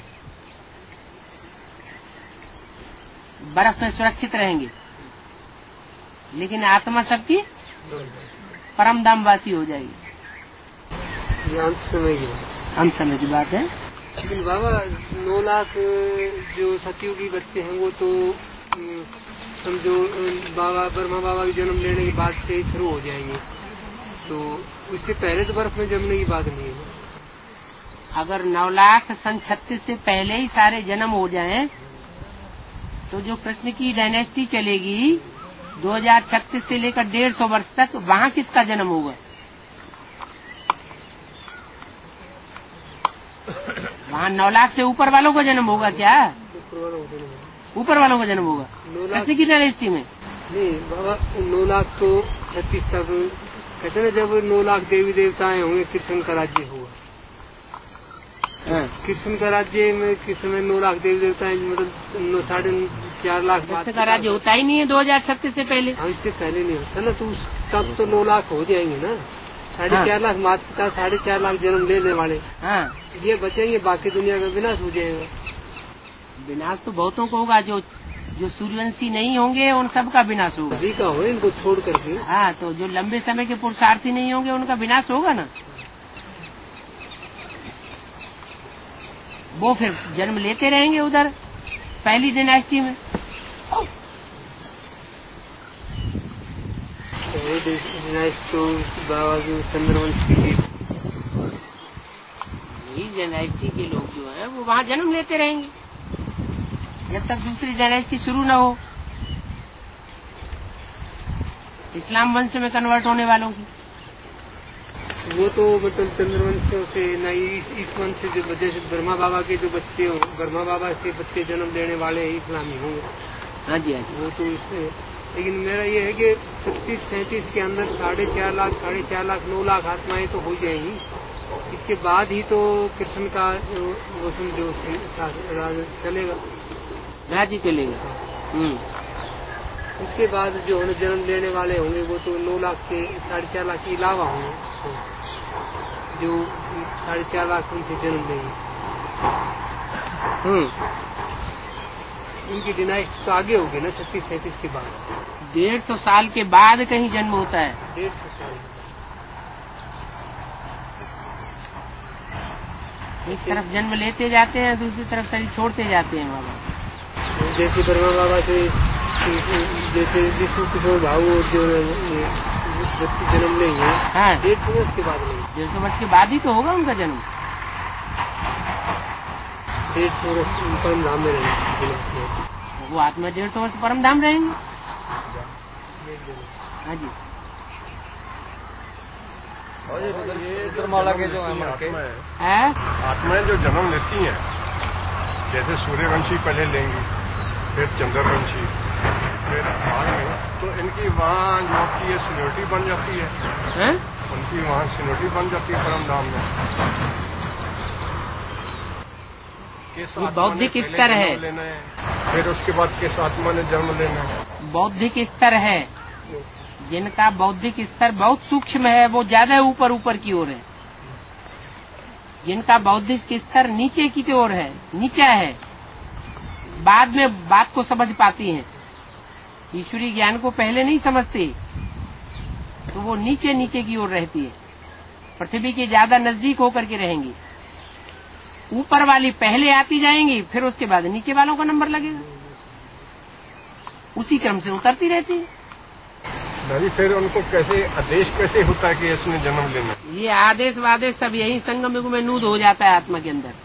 बर्फ में सुरक्षित रहेंगे, लेकिन आत्मा सबकी परम धाम वासी हो जाएगी। ये अंत समय की अंत समय की बात है। लेकिन बाबा नौ लाख जो सतयुगी बच्चे हैं वो तो समझो बाबा ब्रह्मा बाबा के जन्म लेने के बाद से ही शुरू हो जाएंगे, तो उससे पहले तो बर्फ में जमने की बात नहीं है। अगर नौ लाख सन छत्तीस से पहले ही सारे जन्म हो जाएं, तो जो कृष्ण की डायनेस्टी चलेगी दो हजार छत्तीस से लेकर डेढ़ सौ वर्ष तक, वहाँ किसका जन्म होगा? वहाँ नौ लाख से ऊपर वालों का जन्म होगा क्या? ऊपर वालों का जन्म होगा कृष्ण की डायनेस्टी में? नहीं बाबा, नौ लाख तो छत्तीस तक कहते हैं, जब नौ लाख देवी देवताएं होंगे कृष्ण का राज्य होगा। कृष्ण का राज्य में किस समय नौ लाख देवी देवताएं, मतलब साढ़े चार लाख कृष्ण का राज्य होता ही नहीं है दो हजार छत्तीस से पहले। हाँ, इससे पहले नहीं होता ना, तो तब तो नौ लाख हो जाएंगे ना। साढ़े हाँ। चार लाख माता पिता, साढ़े चार लाख जन्म लेने वाले हाँ। ये बचेंगे, बाकी दुनिया का विनाश हो जाएगा। विनाश तो बहुतों को होगा, जो जो सूर्यवंशी नहीं होंगे उन सब का विनाश होगा। अभी का हो इनको छोड़ करके। हाँ, तो जो लंबे समय के पुरुषार्थी नहीं होंगे उनका विनाश होगा ना। वो फिर जन्म लेते रहेंगे उधर पहली डायनेस्टी में। तो बाबा जो चंद्रवंश की डायनेस्टी के लोग जो है वो वहाँ जन्म लेते रहेंगे जब तक दूसरी डायनेस्टी शुरू न हो, इस्लाम वंश में कन्वर्ट होने वालों की। वो तो मतलब चंद्रवंशों से न इस, इस वंश से जो जैसे ब्रह्मा बाबा के जो बच्चे हो, ब्रह्मा बाबा से बच्चे जन्म लेने वाले इस्लामी होंगे। हाँ जी, हाँ जी। वो तो इससे, लेकिन मेरा ये है कि छत्तीस सैंतीस के अंदर साढ़े चार लाख साढ़े चार लाख नौ लाख आत्माएं तो हो जाएंगी। इसके बाद ही तो कृष्ण का वो समझो राज चलेगा, राज्य चलेगा। हम्म। उसके बाद जो जन्म लेने वाले होंगे वो तो नौ लाख के साढ़े चार लाख के अलावा होंगे, जो साढ़े चार लाख उनसे जन्म लेंगे। हम्म। उनकी डायनेस्टी तो आगे होगी ना छत्तीस सैंतीस के बाद। डेढ़ सौ साल के बाद कहीं जन्म होता है। डेढ़ सौ साल एक तरफ जन्म लेते जाते हैं, दूसरी तरफ शरीर छोड़ते जाते हैं बाबा। जैसे ब्रह्मा बाबा से जैसे विष्णु किशोर भाव जो बच्चे जन्म लेंगे हाँ। डेढ़ सौ वर्ष के बाद लेंगे। डेढ़ सौ वर्ष के बाद ही तो होगा उनका जन्म। डेढ़ सौ वर्ष परम धाम में रहेंगे वो आत्मा, डेढ़ सौ वर्ष परम धाम रहेंगे। हाँ जी। और ये रुद्रमाला के जो है आत्माएं जो जन्म लेती हैं, जैसे सूर्यवंशी पहले लेंगी, फिर चंद्रवंशी, फिर बाद में तो इनकी वहाँ जो की ये सीनियोरिटी बन जाती है, है? उनकी वहाँ सीनियोरिटी बन जाती है परम धाम में। बौद्धिक स्तर है, फिर उसके बाद किस आत्मा ने जन्म लेना है। बौद्धिक स्तर है, जिनका बौद्धिक स्तर बहुत सूक्ष्म है वो ज्यादा ऊपर ऊपर की ओर है। जिनका बौद्धिक स्तर नीचे की ओर है, नीचा है, बाद में बात को समझ पाती हैं। ईश्वरीय ज्ञान को पहले नहीं समझती, तो वो नीचे नीचे की ओर रहती है, पृथ्वी के ज्यादा नजदीक होकर के रहेंगी। ऊपर वाली पहले आती जाएंगी, फिर उसके बाद नीचे वालों का नंबर लगेगा, उसी क्रम से उतरती रहती है। नहीं, फिर उनको कैसे आदेश कैसे होता है कि इसने जन्म लेना? ये आदेश वादेश सब यही संगम युग में नूद हो जाता है आत्मा के अंदर।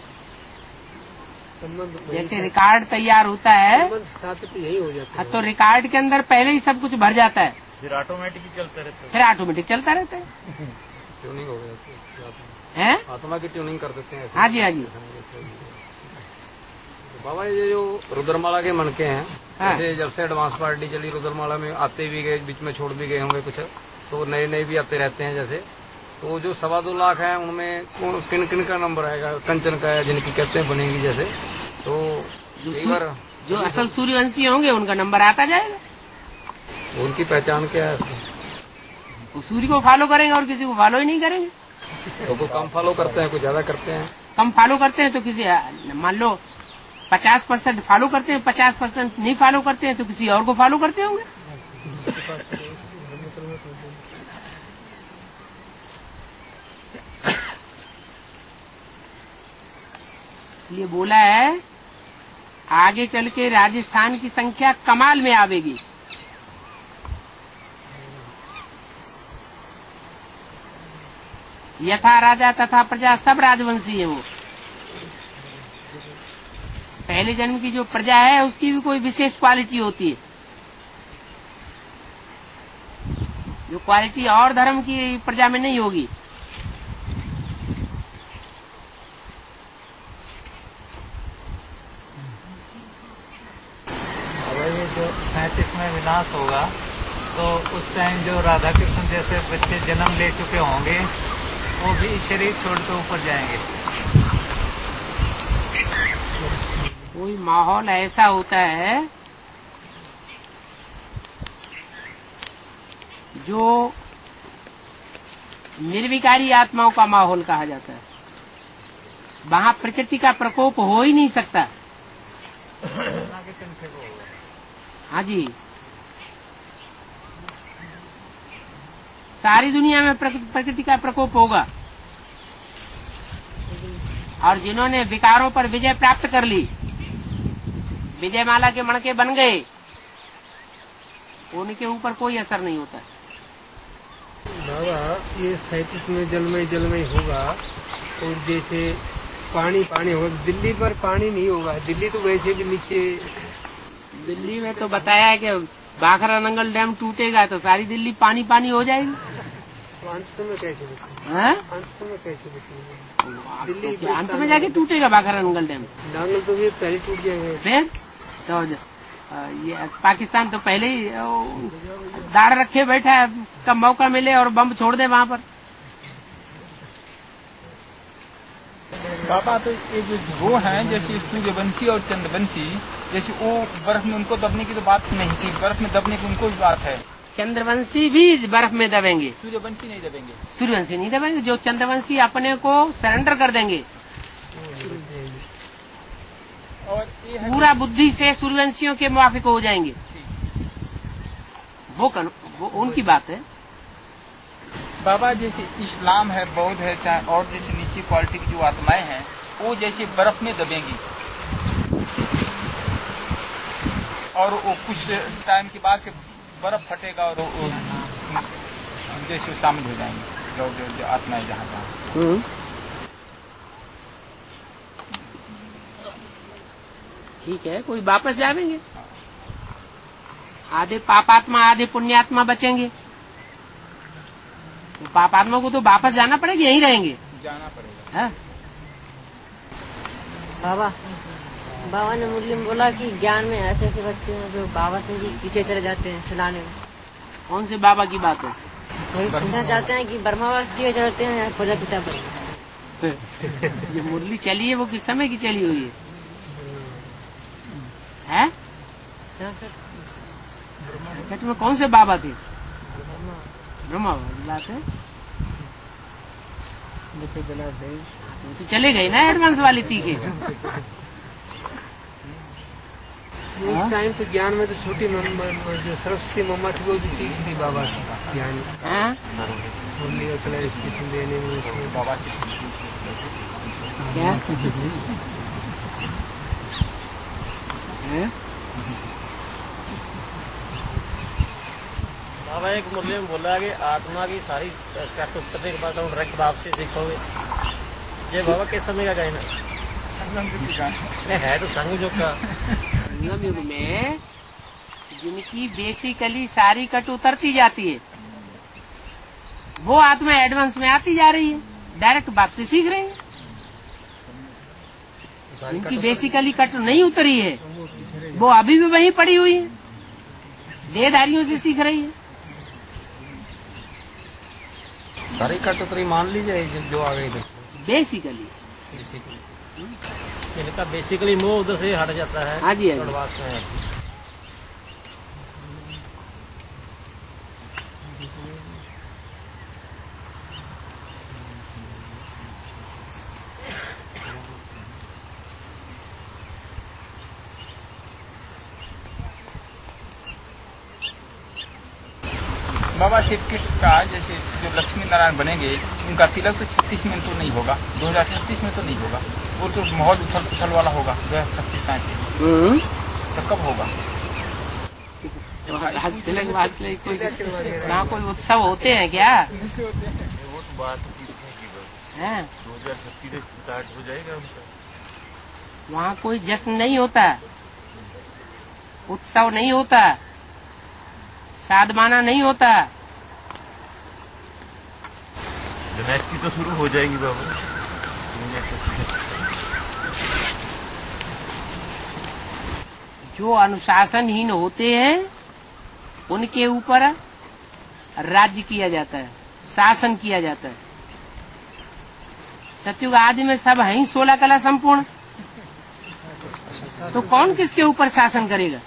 जैसे रिकॉर्ड तैयार होता है स्थापित यही हो जाता है, तो रिकॉर्ड के अंदर पहले ही सब कुछ भर जाता है, फिर ऑटोमेटिक चलता रहता है। फिर ऑटोमेटिक चलता रहता है। ट्यूनिंग हो गया है, आत्मा की ट्यूनिंग कर देते हैं। हाँ जी, हाँ जी। बाबा ये जो रुद्रमाला के मनके हैं, हाँ। जैसे जब से एडवांस पार्टी चली रुद्रमाला में आते भी गए, बीच में छोड़ भी गए होंगे कुछ, तो नए नए भी आते रहते हैं। जैसे तो जो सवा दो लाख है उनमें किन किन का नंबर आएगा? कंचन का है जिनकी कहते हैं बनेगी, जैसे तो जो, बार जो असल सूर्यवंशी होंगे उनका नंबर आता जाएगा। उनकी पहचान क्या है? वो सूर्य को फॉलो करेंगे और किसी को फॉलो ही नहीं करेंगे। तो कोई कम फॉलो करते हैं, कोई ज्यादा करते हैं। कम फॉलो करते हैं तो किसी, मान लो पचास परसेंट फॉलो करते हैं, पचास परसेंट नहीं फॉलो करते हैं, तो किसी और को फॉलो करते होंगे। इसलिए बोला है आगे चल के राजस्थान की संख्या कमाल में आवेगी। यथा राजा तथा प्रजा सब राजवंशी है। वो पहले जन्म की जो प्रजा है उसकी भी कोई विशेष क्वालिटी होती है, जो क्वालिटी और धर्म की प्रजा में नहीं होगी। ये जो सैंतीस में विनाश होगा तो उस टाइम जो राधा कृष्ण जैसे बच्चे जन्म ले चुके होंगे वो भी शरीर छोड़ के ऊपर जाएंगे। कोई माहौल ऐसा होता है जो निर्विकारी आत्माओं का माहौल कहा जाता है। वहां प्रकृति का प्रकोप हो ही नहीं सकता। हाँ जी, सारी दुनिया में प्रकृति का प्रकोप होगा। और जिन्होंने विकारों पर विजय प्राप्त कर ली, विजयमाला के मणके बन गए, उनके ऊपर कोई असर नहीं होता। बाबा ये सैंतीस में जलमय जलमय होगा और जैसे पानी पानी होगा, दिल्ली पर पानी नहीं होगा। दिल्ली तो वैसे भी नीचे, दिल्ली में तो बताया है कि बाखरा नंगल डैम टूटेगा तो सारी दिल्ली पानी पानी हो जाएगी। तो अंत समय कैसे बचेंगे? अंत समय कैसे बचेंगे? दिल्ली तो अंत में जाके टूटेगा बाखरा नंगल डैम। नांगल तो भी पहले टूट जाएंगे। फिर तो ये पाकिस्तान तो पहले ही दाड़ रखे बैठा है, कब मौका मिले और बम छोड़ दे वहां पर। बाबा तो ये जो वो हैं जैसे सूर्यवंशी और चंद्रवंशी, जैसे वो बर्फ में उनको दबने की तो बात नहीं थी, बर्फ में दबने की उनको भी बात है। चंद्रवंशी भी बर्फ में दबेंगे, सूर्यवंशी नहीं दबेंगे। सूर्यवंशी नहीं दबेंगे। जो चंद्रवंशी अपने को सरेंडर कर देंगे और पूरा बुद्धि से सूर्यवंशियों के मुवाफिक हो जाएंगे, वो, कर, वो उनकी बात है। बाबा जैसे इस्लाम है, बौद्ध है, चाहे और जैसे नीची क्वालिटी की जो आत्माएं हैं वो जैसे बर्फ में दबेंगी और वो कुछ टाइम के बाद से बर्फ फटेगा और वो जैसे शामिल हो जाएंगे जो, जो, जो आत्माएं जहाँ जहाँ। ठीक है, कोई वापस जाएंगे। आधे पापात्मा आधे पुण्यात्मा बचेंगे। तो पापात्मा को तो वापस जाना पड़ेगा, यहीं रहेंगे, जाना पड़ेगा। है? बाबा बाबा ने मुरली में बोला कि ज्ञान में ऐसे ऐसे बच्चे हैं जो बाबा से ही पीछे चले जाते हैं सुनाने में। कौन से बाबा की बात है? वही पूछना चाहते हैं कि बर्मा बाबा पीछे चलते हैं या खोजा पिता पर। जो मुरली चली है वो किस समय की चली हुई है? है? सच में कौन से बाबा थे? ब्रह्मा बाबा की बात है। बच्चे चला तो चले गए ना एडवांस वाली तीखे। उस टाइम तो ज्ञान में तो छोटी जो सरस्वती मम्मा थी वो भी थी बाबा की ज्ञान मुरली और क्लैरिफिकेशन देने में बाबा से क्या बाबा एक मुरली में बोला कि आत्मा की सारी कष्ट उतरने के बाद रक्त भाव से देखोगे। ये बाबा किस समय का गायन है? संगम युग का है तो संगम युग का। संगम युग में जिनकी बेसिकली सारी कट उतरती जाती है वो आत्मा एडवांस में आती जा रही है, डायरेक्ट बाप से सीख रही है। जिनकी बेसिकली कट नहीं उतरी है वो अभी भी वहीं पड़ी हुई है, देहधारियों से सीख रही है। सारी कट उतरी मान लीजिए जो आ गई बेसिकली इनका बेसिकली मोह उधर से हट जाता है। हाँ जी, में बाबा श्री कृष्ण का जैसे जो लक्ष्मी नारायण बनेंगे उनका तिलक तो छत्तीस में तो नहीं होगा, दो हजार छत्तीस में तो नहीं होगा। वो तो माहौल उथल पुथल वाला होगा दो हजार छत्तीस सैंतीस, तो कब होगा? कोई वहाँ कोई उत्सव होते हैं क्या? वो तो बात पूछने की बात है, दो हजार छत्तीस स्टार्ट हो जाएगा उनका। वहाँ कोई जश्न नहीं होता, उत्सव नहीं होता, साधमाना नहीं होता। जन्माष्टमी तो शुरू हो जाएगी बाबा। जो अनुशासनहीन होते हैं उनके ऊपर राज्य किया जाता है, शासन किया जाता है। सतयुग आदि में सब है ही सोलह कला संपूर्ण, तो कौन किसके ऊपर शासन करेगा?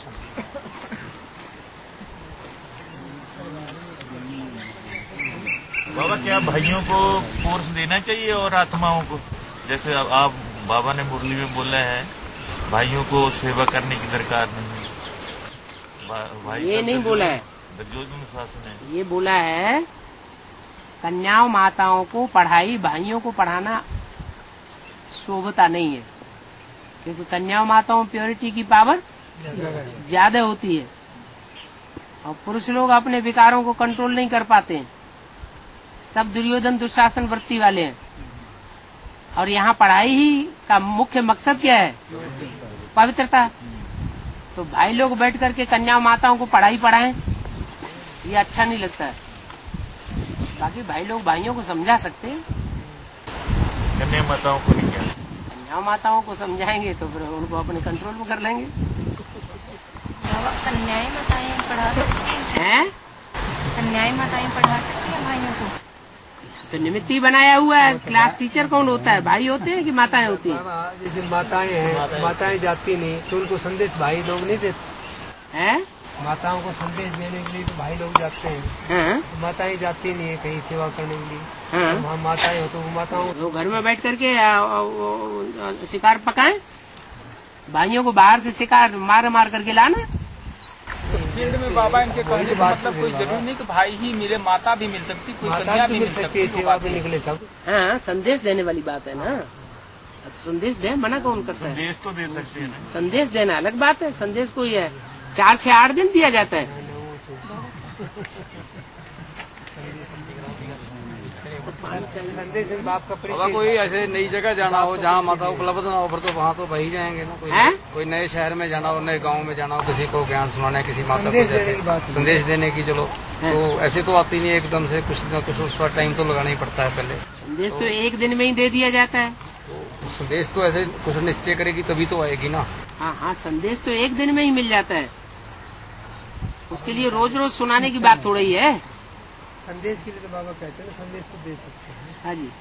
बाबा क्या भाइयों को कोर्स देना चाहिए और आत्माओं को? जैसे आप बाबा ने मुरली में बोला है भाइयों को सेवा करने की दरकार नहीं, भाई ये नहीं बोला है, जो अनुशासन है ये बोला है कन्याओं माताओं को पढ़ाई, भाइयों को पढ़ाना शोभता नहीं है, क्योंकि कन्याओं माताओं प्योरिटी की पावर ज्यादा होती है और पुरुष लोग अपने विकारों को कंट्रोल नहीं कर पाते हैं। सब दुर्योधन दुशासन वृत्ति वाले हैं और यहाँ पढ़ाई ही का मुख्य मकसद क्या है? पवित्रता। तो भाई लोग बैठ करके कन्या माताओं को पढ़ाई पढ़ाएं, ये अच्छा नहीं लगता है। बाकी भाई लोग भाइयों को समझा सकते हैं, कन्या माताओं को नहीं, क्या कन्या माताओं को समझाएंगे तो फिर उनको अपने कंट्रोल में कर लेंगे। कन्याएं माताएं पढ़ा सकती हैं? कन्याएं माताएं पढ़ा सकती हैं भाइयों को? तो निमित्त ही बनाया हुआ है। क्लास टीचर कौन होता है? भाई होते हैं कि माताएं होती हैं? जैसे माताएं हैं, माताएं जाती नहीं तो उनको संदेश भाई लोग नहीं देते हैं? माताओं को संदेश देने के लिए तो भाई लोग जाते हैं, तो माताएं जाती नहीं है कहीं सेवा करने के लिए। वहाँ माताएं हो तो वो माताओं तो घर में बैठ करके शिकार पकाएं, भाइयों को बाहर से शिकार मार मार करके लाना। फील्ड में बाबा इनके कहने का मतलब कोई जरूरी नहीं कि भाई ही मिले, माता भी मिल सकती, कोई कन्या भी मिल सकती, सेवा पे निकले तब। हाँ, संदेश देने वाली बात है ना। संदेश दे, मना कौन करता है? संदेश तो दे सकते हैं। संदेश देना अलग बात है। संदेश को ये चार से आठ दिन दिया जाता है। संदेश में बाप का अगर कोई ऐसे नई जगह जाना हो जहाँ माता उपलब्ध ना हो फिर तो वहाँ तो वही जाएंगे ना। कोई कोई नए शहर में जाना हो, नए गांव में जाना हो, किसी को ज्ञान सुनाना है, किसी माता को जैसे संदेश देने की, चलो तो ऐसे तो आती नहीं एकदम से, कुछ न कुछ उस पर टाइम तो लगाना ही पड़ता है पहले। संदेश तो एक दिन में ही दे दिया जाता है। तो संदेश तो ऐसे कुछ निश्चय करेगी तभी तो आएगी ना। हाँ हाँ, संदेश तो एक दिन में ही मिल जाता है। उसके लिए रोज रोज सुनाने की बात थोड़ी ही है। संदेश के लिए तो बाबा कहते हैं ना, संदेश तो दे सकते हैं। हाँ जी।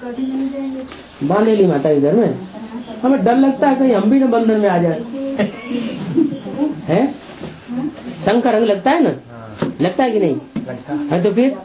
बांधेली माता के घर में हमें डर लगता है कहीं हम भी न बंधन में आ जाए। है संग का रंग लगता है ना, लगता है कि नहीं लगता है? तो फिर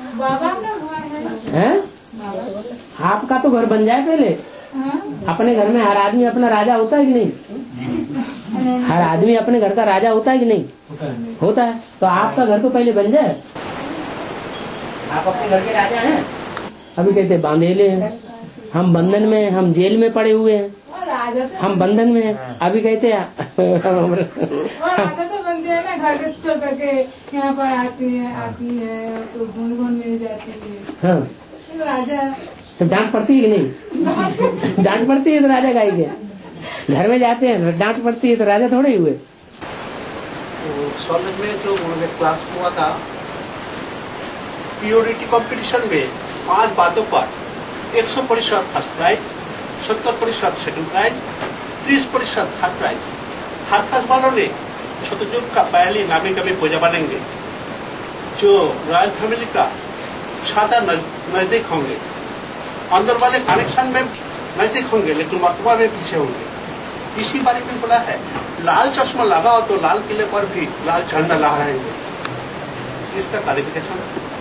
है आपका तो घर बन जाए पहले। अपने घर में हर आदमी अपना राजा होता है कि नहीं? हर आदमी अपने घर का राजा होता है कि नहीं? होता है। तो आपका घर तो पहले बन जाए। आप अपने घर के राजा हैं। अभी कहते बांधेले हैं, हम बंधन में, हम जेल में पड़े हुए हैं, हम बंधन में हैं। अभी कहते हैं राजा तो बनते हैं ना, घर के चल करके यहाँ पर आती है आती है तो गुन गुन मिल जाती है। हाँ तो राजा तो डांट पड़ती है कि नहीं? डांट पड़ती है तो राजा गाय के घर में जाते हैं, डांट पड़ती है तो राजा थोड़े ही हुए। तो स्वागत में जो उन्होंने क्लास हुआ था, प्योरिटी कंपटीशन में पांच बातों पर एक सौ प्रतिशत फर्स्ट प्राइज, सत्तर प्रतिशत सेकंड प्राइज, तीस प्रतिशत थर्ड प्राइज। थर्ड क्लास वालों ने छत्रयुग का पहली नामी कवि पूजा बनेंगे जो रॉयल फैमिली का छाता नजदीक होंगे। अंदर वाले कनेक्शन में नजदीक होंगे लेकिन वर्तमान में पीछे होंगे। इसी बारे में बोला है लाल चश्मा लगाओ तो लाल किले पर भी लाल झंडा लहराएंगे। इसका क्लैरिफिकेशन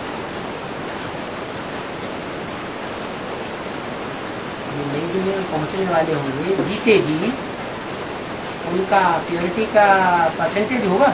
नई दुनिया में पहुंचने वाले होंगे जीते जी, उनका प्योरिटी का परसेंटेज होगा।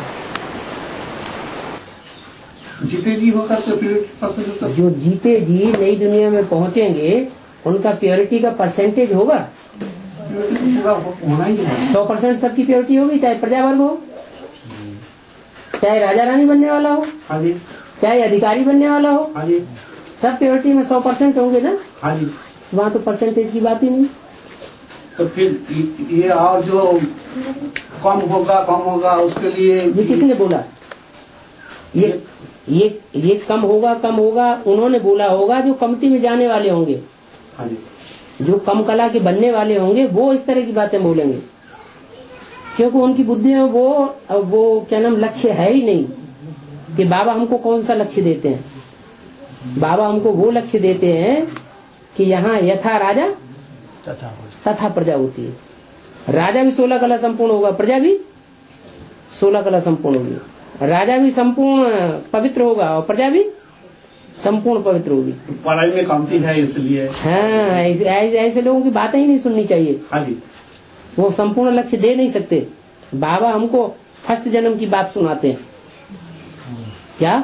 जीते जी होगा तो प्योरिटी परसेंटेज, जो जीते जी नई दुनिया में पहुंचेंगे उनका प्योरिटी का परसेंटेज होगा। पूरा होना ही है। सौ परसेंट सबकी प्योरिटी होगी, चाहे प्रजा वर्ग हो, चाहे राजा रानी बनने वाला हो, हाँ जी, चाहे अधिकारी बनने वाला हो, हाँ जी, सब प्योरिटी में सौ परसेंट होंगे ना। हाँ जी, वहाँ तो परसेंटेज की बात ही नहीं। तो फिर ये और जो कम होगा कम होगा उसके लिए ये किसने बोला? ये ये ये कम होगा कम होगा उन्होंने बोला होगा जो कमती में जाने वाले होंगे। हाँ जी, जो कम कला के बनने वाले होंगे वो इस तरह की बातें बोलेंगे, क्योंकि उनकी बुद्धि में वो वो क्या नाम लक्ष्य है ही नहीं कि बाबा हमको कौन सा लक्ष्य देते हैं। बाबा हमको वो लक्ष्य देते हैं कि यहाँ यथा राजा तथा प्रजा होती है। राजा भी सोलह कला संपूर्ण होगा, प्रजा भी सोलह कला संपूर्ण होगी। राजा भी संपूर्ण पवित्र होगा और प्रजा भी संपूर्ण पवित्र होगी। पढ़ाई में कमती है इसलिए। हाँ ऐसे, ऐसे लोगों की बातें ही नहीं सुननी चाहिए। हाँ जी, वो संपूर्ण लक्ष्य दे नहीं सकते। बाबा हमको फर्स्ट जन्म की बात सुनाते हैं। क्या?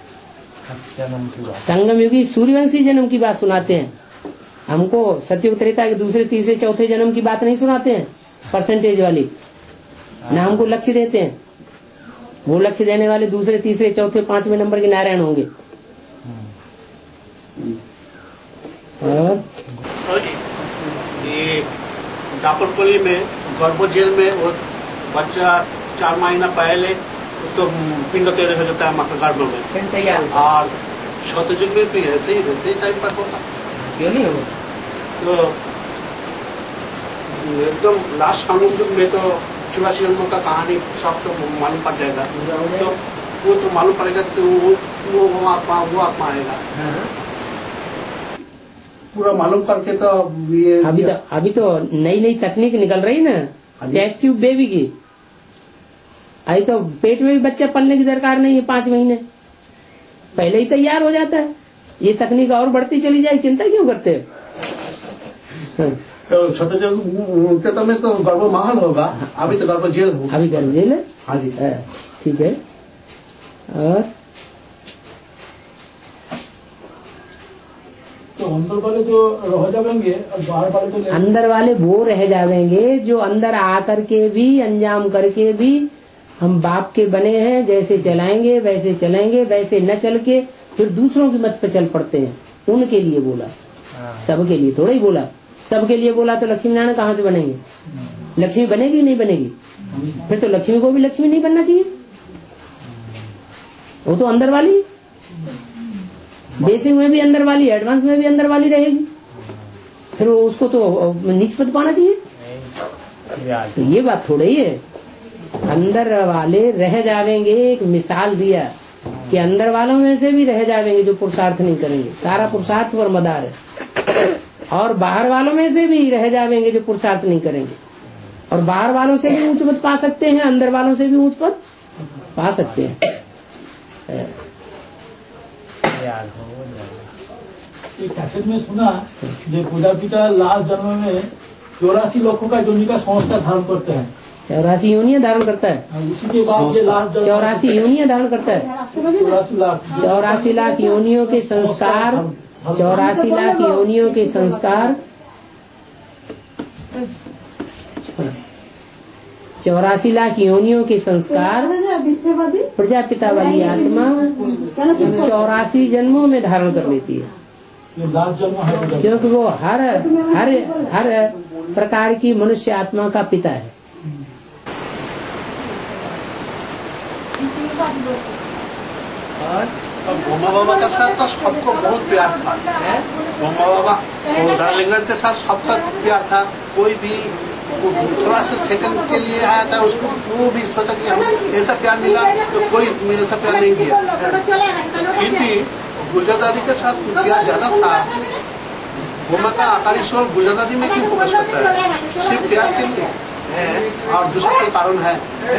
संगम युगी सूर्यवंशी जन्म की बात सुनाते हैं। हमको सतयुग त्रेता के दूसरे तीसरे चौथे जन्म की बात नहीं सुनाते हैं परसेंटेज वाली। ना हमको लक्ष्य देते हैं। वो लक्ष्य देने वाले दूसरे तीसरे चौथे पांचवें नंबर के नारायण होंगे। और ये जाफरपुरी में गर्भ जेल में वो बच्चा चार महीना पहले तो पिंड तैयार हो जाता है माँ के गर्भ में तैयार। और सतयुग में भी ऐसे ही ऐसे ही टाइम पर होगा। क्यों नहीं होगा? तो एकदम लास्ट संगम युग में तो चौरासी जन्मों का कहानी सब तो मालूम पड़ जाएगा। तो वो तो मालूम पड़ेगा तो वो वो वो आत्मा वो आत्मा आएगा। पूरा मालूम करके तो ये अभी तो अभी तो नई नई तकनीक निकल रही ना, टेस्ट ट्यूब बेबी की। अभी तो पेट में भी बच्चा पलने की दरकार नहीं है, पांच महीने पहले ही तैयार हो जाता है। ये तकनीक और बढ़ती चली जाए, चिंता क्यों करते हो? सतयुग के तो में तो गर्भ महल होगा, अभी तो गर्भ जेल होगा। अभी गर्भ जेल है। हाँ जी, ठीक है। और तो अंदर वाले तो रह जाएंगे और बाहर वाले तो अंदर वाले वो रह जाएंगे जो अंदर आकर के भी अंजाम करके भी हम बाप के बने हैं, जैसे चलाएंगे वैसे चलेंगे, वैसे न चल के फिर दूसरों की मत पे चल पड़ते हैं। उनके लिए बोला, सबके लिए थोड़ा ही बोला। सबके लिए बोला तो लक्ष्मी नारायण कहाँ से बनेंगे? लक्ष्मी बनेगी नहीं बनेगी? फिर तो लक्ष्मी को भी लक्ष्मी नहीं बनना चाहिए। वो तो अंदर वाली, बेसिक में भी अंदर वाली, एडवांस में भी अंदर वाली रहेगी। फिर वो उसको तो नीच पद पाना चाहिए। तो ये बात थोड़ा ही है। अंदर वाले रह जावेंगे। एक मिसाल दिया कि अंदर वालों में से भी रह जावेंगे जो पुरुषार्थ नहीं करेंगे। सारा पुरुषार्थ पर मदार है। और बाहर वालों में से भी रह जाएंगे जो पुरुषार्थ नहीं करेंगे, और बाहर वालों से भी ऊंच पद पा सकते हैं, अंदर वालों से भी ऊंच पद पा सकते हैं। एक कैसेट में सुना जो प्रजापिता लास्ट जन्म में चौरासी लोगों का योनि का संस्कार धारण करते हैं। चौरासी योनियां धारण करता है, उसी के बाद ये लास्ट जन्म चौरासी योनियां धारण करता है। चौरासी लाख चौरासी लाख योनियों के संस्कार, चौरासी लाख योनियों के संस्कार, चौरासी लाख योनियों के संस्कार प्रजापिता वाली आत्मा चौरासी जन्मों में धारण कर लेती है, क्योंकि वो हर हर हर प्रकार की मनुष्य आत्मा का पिता है। और गोमा बाबा के साथ तो सबको बहुत प्यार था। गोमा बाबा लिंगराज के साथ सबका प्यार था। कोई भी थोड़ा सा सेकंड के लिए आया था, उसको वो भी सोचा कि हम ऐसा प्यार मिला तो कोई ऐसा प्यार नहीं किया। क्योंकि गुलजार दादी के साथ प्यार ज्यादा था। गोमा का आकारी स्वर गुलजार दादी में क्यों फोकस करता है? सिर्फ प्यार के लिए और दूसरा कोई कारण है।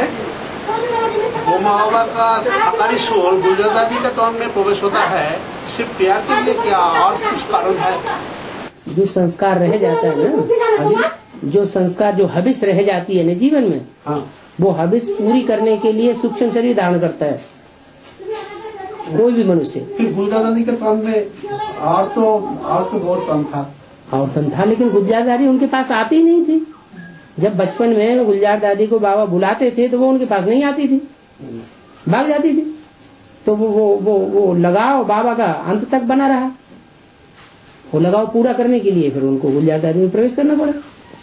गोमा बाबा का आकारी स्वर गुलजार दादी के तौर में प्रवेश होता है सिर्फ प्यार के लिए क्या और कुछ कारण है? जो संस्कार रह जाता है ना, जो संस्कार जो हबिस रह जाती है ना जीवन में, हाँ। वो हबिस पूरी करने के लिए सूक्ष्म शरीर धारण करता है कोई भी मनुष्य। फिर गुलजार दादी के तौर में और तो और तो बहुत कम था और कम था, लेकिन गुलजार दादी उनके पास आती ही नहीं थी। जब बचपन में गुलजार दादी को बाबा बुलाते थे तो वो उनके पास नहीं आती थी, भाग जाती थी। तो वो वो वो, वो लगाव बाबा का अंत तक बना रहा। वो लगाव पूरा करने के लिए फिर उनको गुलजार दादी में प्रवेश करना पड़ा।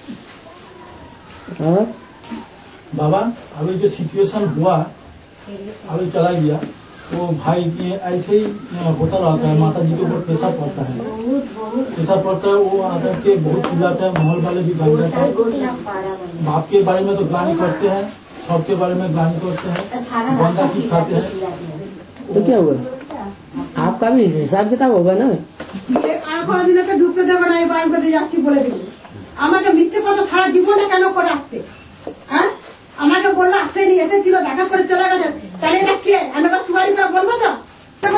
और बाबा अभी जो सिचुएशन हुआ अभी चला गया, वो भाई के ऐसे ही होता रहता है। माता जी के ऊपर प्रेशर पड़ता है, प्रेशर पड़ता है, वो आकर के बहुत चिल्लाते हैं, माहौल वाले भी बन जाते हैं। बाप के बारे में तो ग्लानि करते हैं, सबके बारे में ग्लानि करते हैं, बंदा की खाते हैं। तो क्या होगा? आपका भी हिसाब किताब होगा ना। ঢুকতে দেবে না, বার করে যাচ্ছি বলে দেবো। আমাকে মিথ্যে কথা সারা জীবনে কেন করে আসছে? হ্যাঁ, আমাকে বললো আসেনি, এসেছিল, দেখা করে চলে গেছে, তাহলে এটা কে? আমি আবার চুয়ারি করে বলবো তো কেন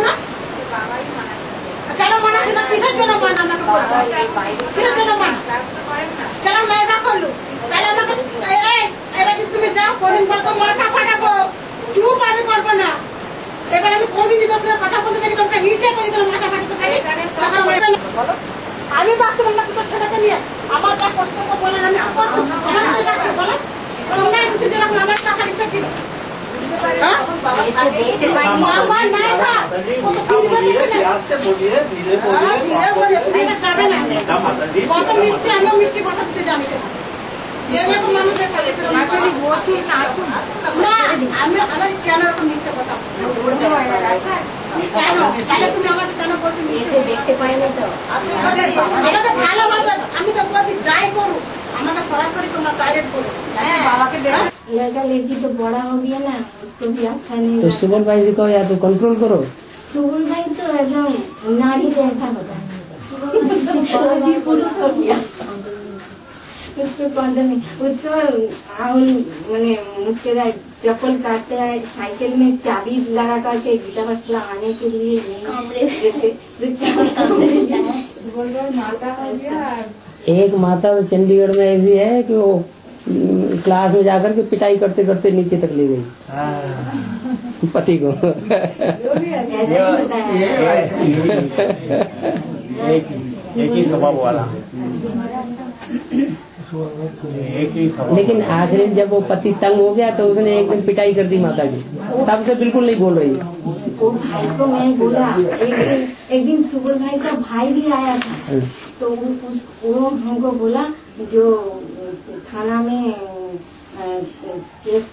মানা ছিল? কিসের জন্য মানা? আমাকে বলবো কিসের জন্য মানা? কেন মেয়েটা করলো? তাহলে আমাকে এবার তুমি যাও, কদিন পর তো মাথা ফাটাবো, চুপ আমি করবো না। এবার আমি কোনদিন যদি কথা বলতে থাকি তোমাকে হিটে করে দিলাম, মাথা ফাটাতে পারি। আমি বাঁচতে পারলাম তোর ছেলেকে নিয়ে, আমার যা কর্তব্য বলেন আমি করবো। আমার তো এটা বলেন তোমরা বুঝে দিলাম আমার টাকা দিতে কি আমার নাই না কত মিষ্টি, আমিও মিষ্টি কথা দিতে জানি না। মানুষের না আমি আমার কেন এরকম মিথ্যে কথা কেন? তাহলে তুমি আমাকে কেন বলতে দেখতে পাই না? তো আমাকে ভালোভাবে আমি তো বলছি যাই করু, আমাকে সরাসরি তোমরা ডাইরেক্ট বলো বাবাকে। लड़का लड़की तो बड़ा हो गया ना, उसको भी अच्छा नहीं। तो सुमन भाई जी को या तो कंट्रोल करो। सुमन भाई तो एकदम नारी जैसा होता है, पुरुष हो गया, उसको कंट्रोल नहीं। उसको मैंने मुख्य चप्पल काटते हैं, साइकिल में चाबी लगा करके गीता बसला आने के लिए एक माता चंडीगढ़ में ऐसी है कि वो क्लास में जाकर के पिटाई करते करते नीचे तक ले गई पति को। एक ही स्वभाव वाला। लेकिन आखिर जब वो पति तंग हो गया तो उसने एक दिन पिटाई कर दी माता की, तब से बिल्कुल नहीं बोल रही। वो भाई को मैं बोला, एक दिन एक दिन सुबह भाई का भाई भी आया था, तो उस वो हमको बोला जो थाना में केस